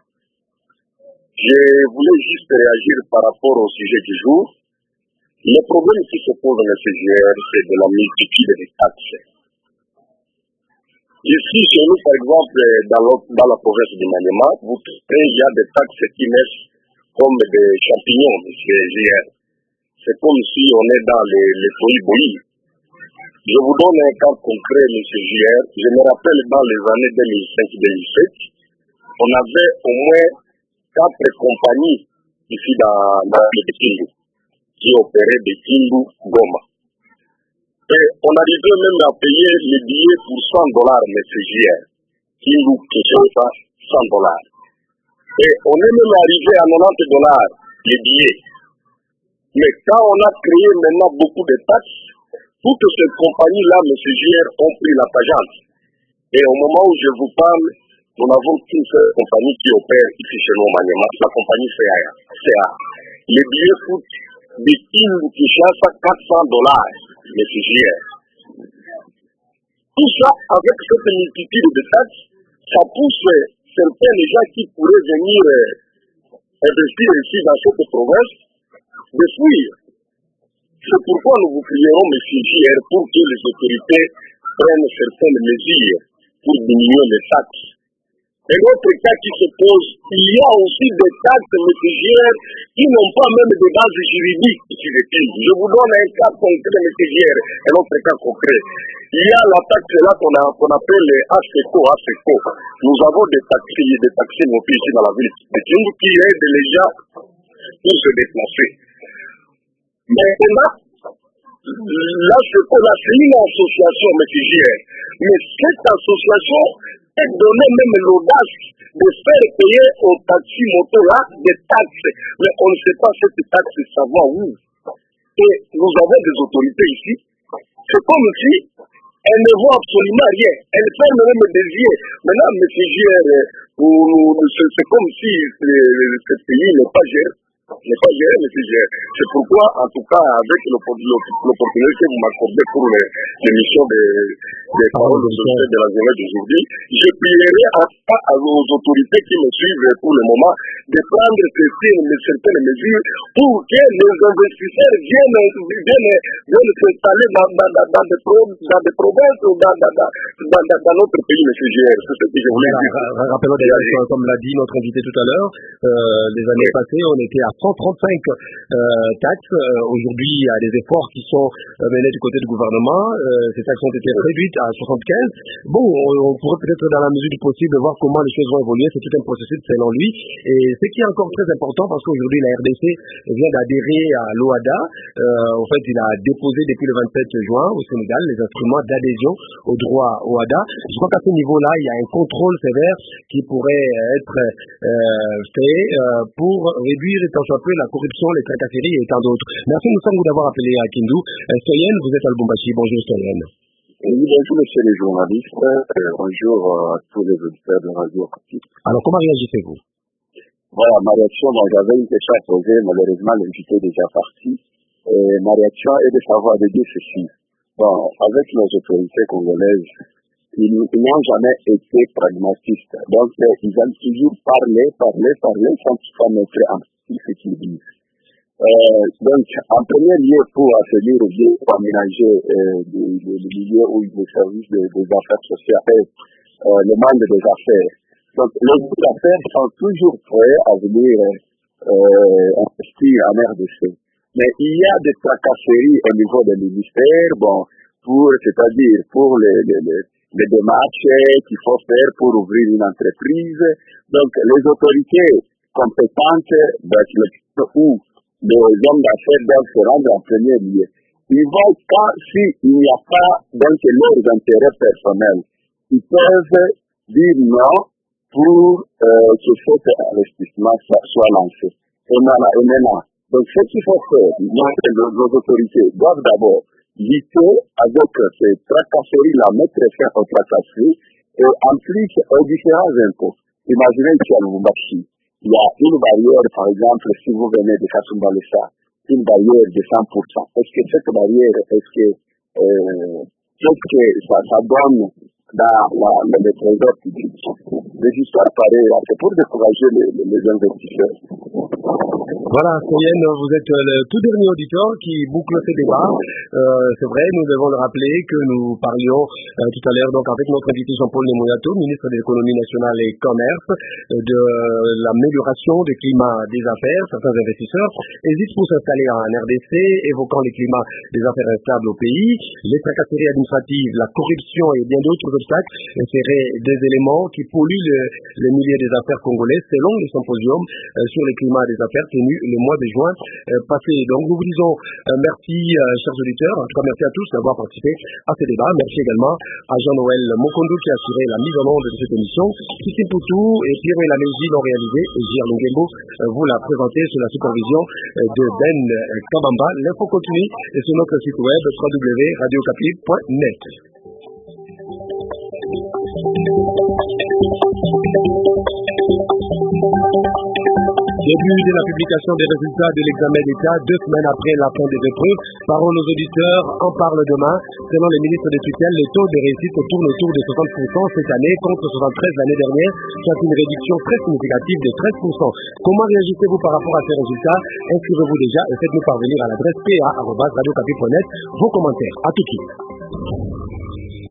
Je voulais juste réagir par rapport au sujet du jour. Le problème qui se pose dans le CGR, c'est de la multitude des taxes. Ici, chez nous, par exemple, dans la province du Maniema, vous trouvez, il y a des taxes qui naissent comme des champignons, M. JR. C'est comme si on est dans les feuilles bouillies. Je vous donne un cas concret, M. JR. Je me rappelle dans les années 2005-2007, on avait au moins 4 compagnies ici dans le Kindu qui opéraient des Kindu Goma. Et on arrivait même à payer les billets pour $100, M. JR. Kindu Kinshasa, $100. Et on est même arrivé à $90 les billets. Mais quand on a créé maintenant beaucoup de taxes, toutes ces compagnies-là, M. JR, ont pris la tangente. Et au moment où je vous parle, nous n'avons qu'une seule compagnie qui opère ici chez nous au Maniema, la compagnie CA. Les billets coûtent des Kindu Kinshasa $400, M. JR. Tout ça, avec cette multitude de taxes, ça pousse certains gens qui pourraient venir investir ici dans cette province de fuir. C'est pourquoi nous vous crierons, M. JR, pour que les autorités prennent certaines mesures pour diminuer les taxes. Et l'autre cas qui se pose, il y a aussi des taxes, M. JR, qui n'ont pas même de base juridique ici. Je vous donne un cas concret, M. JR, un autre cas concret. Il y a la taxe là qu'on appelle ASECO. Nous avons des taxis mobiles ici dans la ville de Kindu qui aident les gens pour se déplacer. Maintenant, l'ASECO, c'est une association, M. JR. Mais cette association est donnée même l'audace de faire payer aux taxis moto là des taxes. Mais on ne sait pas cette taxe savoir où. Et nous avons des autorités ici. C'est comme si elles ne voient absolument rien. Elles ferment même des yeux. Maintenant, M. JR, c'est comme si ce pays n'est pas géré. M. JR. C'est pourquoi, en tout cas, avec l'opportunité que vous m'accordez pour l'émission des paroles sociales de la journée d'aujourd'hui, je prierai aux autorités qui me suivent pour le moment de prendre certaines mesures pour que les investisseurs viennent s'installer dans des provinces ou dans notre pays, M. JR. C'est ce que je voulais dire. Rappelons d'ailleurs, comme l'a dit notre invité tout à l'heure, les années passées, on était à 135 taxes. Aujourd'hui, il y a des efforts qui sont menés du côté du gouvernement. Ces taxes ont été réduites à 75. Bon, on pourrait peut-être dans la mesure du possible voir comment les choses vont évoluer. C'est tout un processus selon lui. Et ce qui est encore très important, parce qu'aujourd'hui la RDC vient d'adhérer à l'OADA. En fait, il a déposé depuis le 27 juin au Sénégal les instruments d'adhésion au droit OADA. Je crois qu'à ce niveau-là, il y a un contrôle sévère qui pourrait être fait pour réduire un peu la corruption, les tracasseries et tant d'autres. Merci nous d'avoir appelé à Kindu. Soyen, vous êtes à Lubumbashi. Bonjour Soyen. Oui, bonjour monsieur les journalistes. Bonjour à tous les auditeurs de Radio Okapi. Alors comment réagissez-vous? Voilà, ma réaction, j'avais une question à poser, malheureusement l'invité est déjà parti. Ma réaction est de savoir de dire ceci. Bon, avec nos autorités congolaises, ils n'ont jamais été pragmatistes. Donc, ils ont toujours parlé sans toutefois mettre en pratique ce qu'ils disent. Donc, en premier lieu, pour assainir ou bien pour aménager le milieu où le service des affaires sociales, le monde des affaires. Donc, les affaires sont toujours prêts à venir investir en RDC. Mais il y a des tracasseries au niveau des ministères, c'est-à-dire pour les démarches qu'il faut faire pour ouvrir une entreprise. Donc, les autorités compétentes, où les hommes d'affaires doivent se rendre en premier lieu. Ils vont pas, s'il n'y a pas donc leurs intérêts personnels, ils peuvent dire non pour que cet investissement soit lancé. Et maintenant, Donc, ce qu'il faut faire, nos autorités doivent d'abord lutter avec ces tracasseries-là, mettre fin aux tracasseries, et en plus, aux différents impôts. Imaginez ici à Lubumbashi, il y a une barrière, par exemple, si vous venez de Kasumbalesa, une barrière de 100%. Est-ce que cette barrière, qu'est-ce que ça donne dans le trésor public? Des histoires pareilles, c'est pour décourager les investisseurs. Voilà, Soyen, vous êtes le tout dernier auditeur qui boucle ce débat. C'est vrai, nous devons le rappeler que nous parlions tout à l'heure donc avec notre invité Jean-Paul Nemoyato, ministre de l'économie nationale et commerce, de l'amélioration du climat des affaires. Certains investisseurs hésitent pour s'installer en RDC, évoquant les climats des affaires instables au pays, les tracasseries administratives, la corruption et bien d'autres obstacles seraient des éléments qui polluent le milieu des affaires congolais selon le symposium sur le climat des affaires tenu le mois de juin passé. Donc nous vous disons merci chers auditeurs, en tout cas merci à tous d'avoir participé à ce débat. Merci également à Jean-Noël Mokondo qui a assuré la mise en onde de cette émission. Christine Poutou et Pierre et la Mégie l'ont réalisé et Gilles Longuembo vous l'a présenté sous la supervision de Ben Kabamba. L'info continue sur notre site web www.radiocapi.net. Début de la publication des résultats de l'examen d'État 2 semaines après la fin des épreuves. Parole aux auditeurs, en parle demain. Selon les ministres de tutelle, le taux de réussite tourne autour de 60% cette année contre 73% l'année dernière, soit une réduction très significative de 13%. Comment réagissez-vous par rapport à ces résultats? Inscrivez-vous déjà et faites-nous parvenir à l'adresse pa@radiocapi.net vos commentaires. À tout de suite.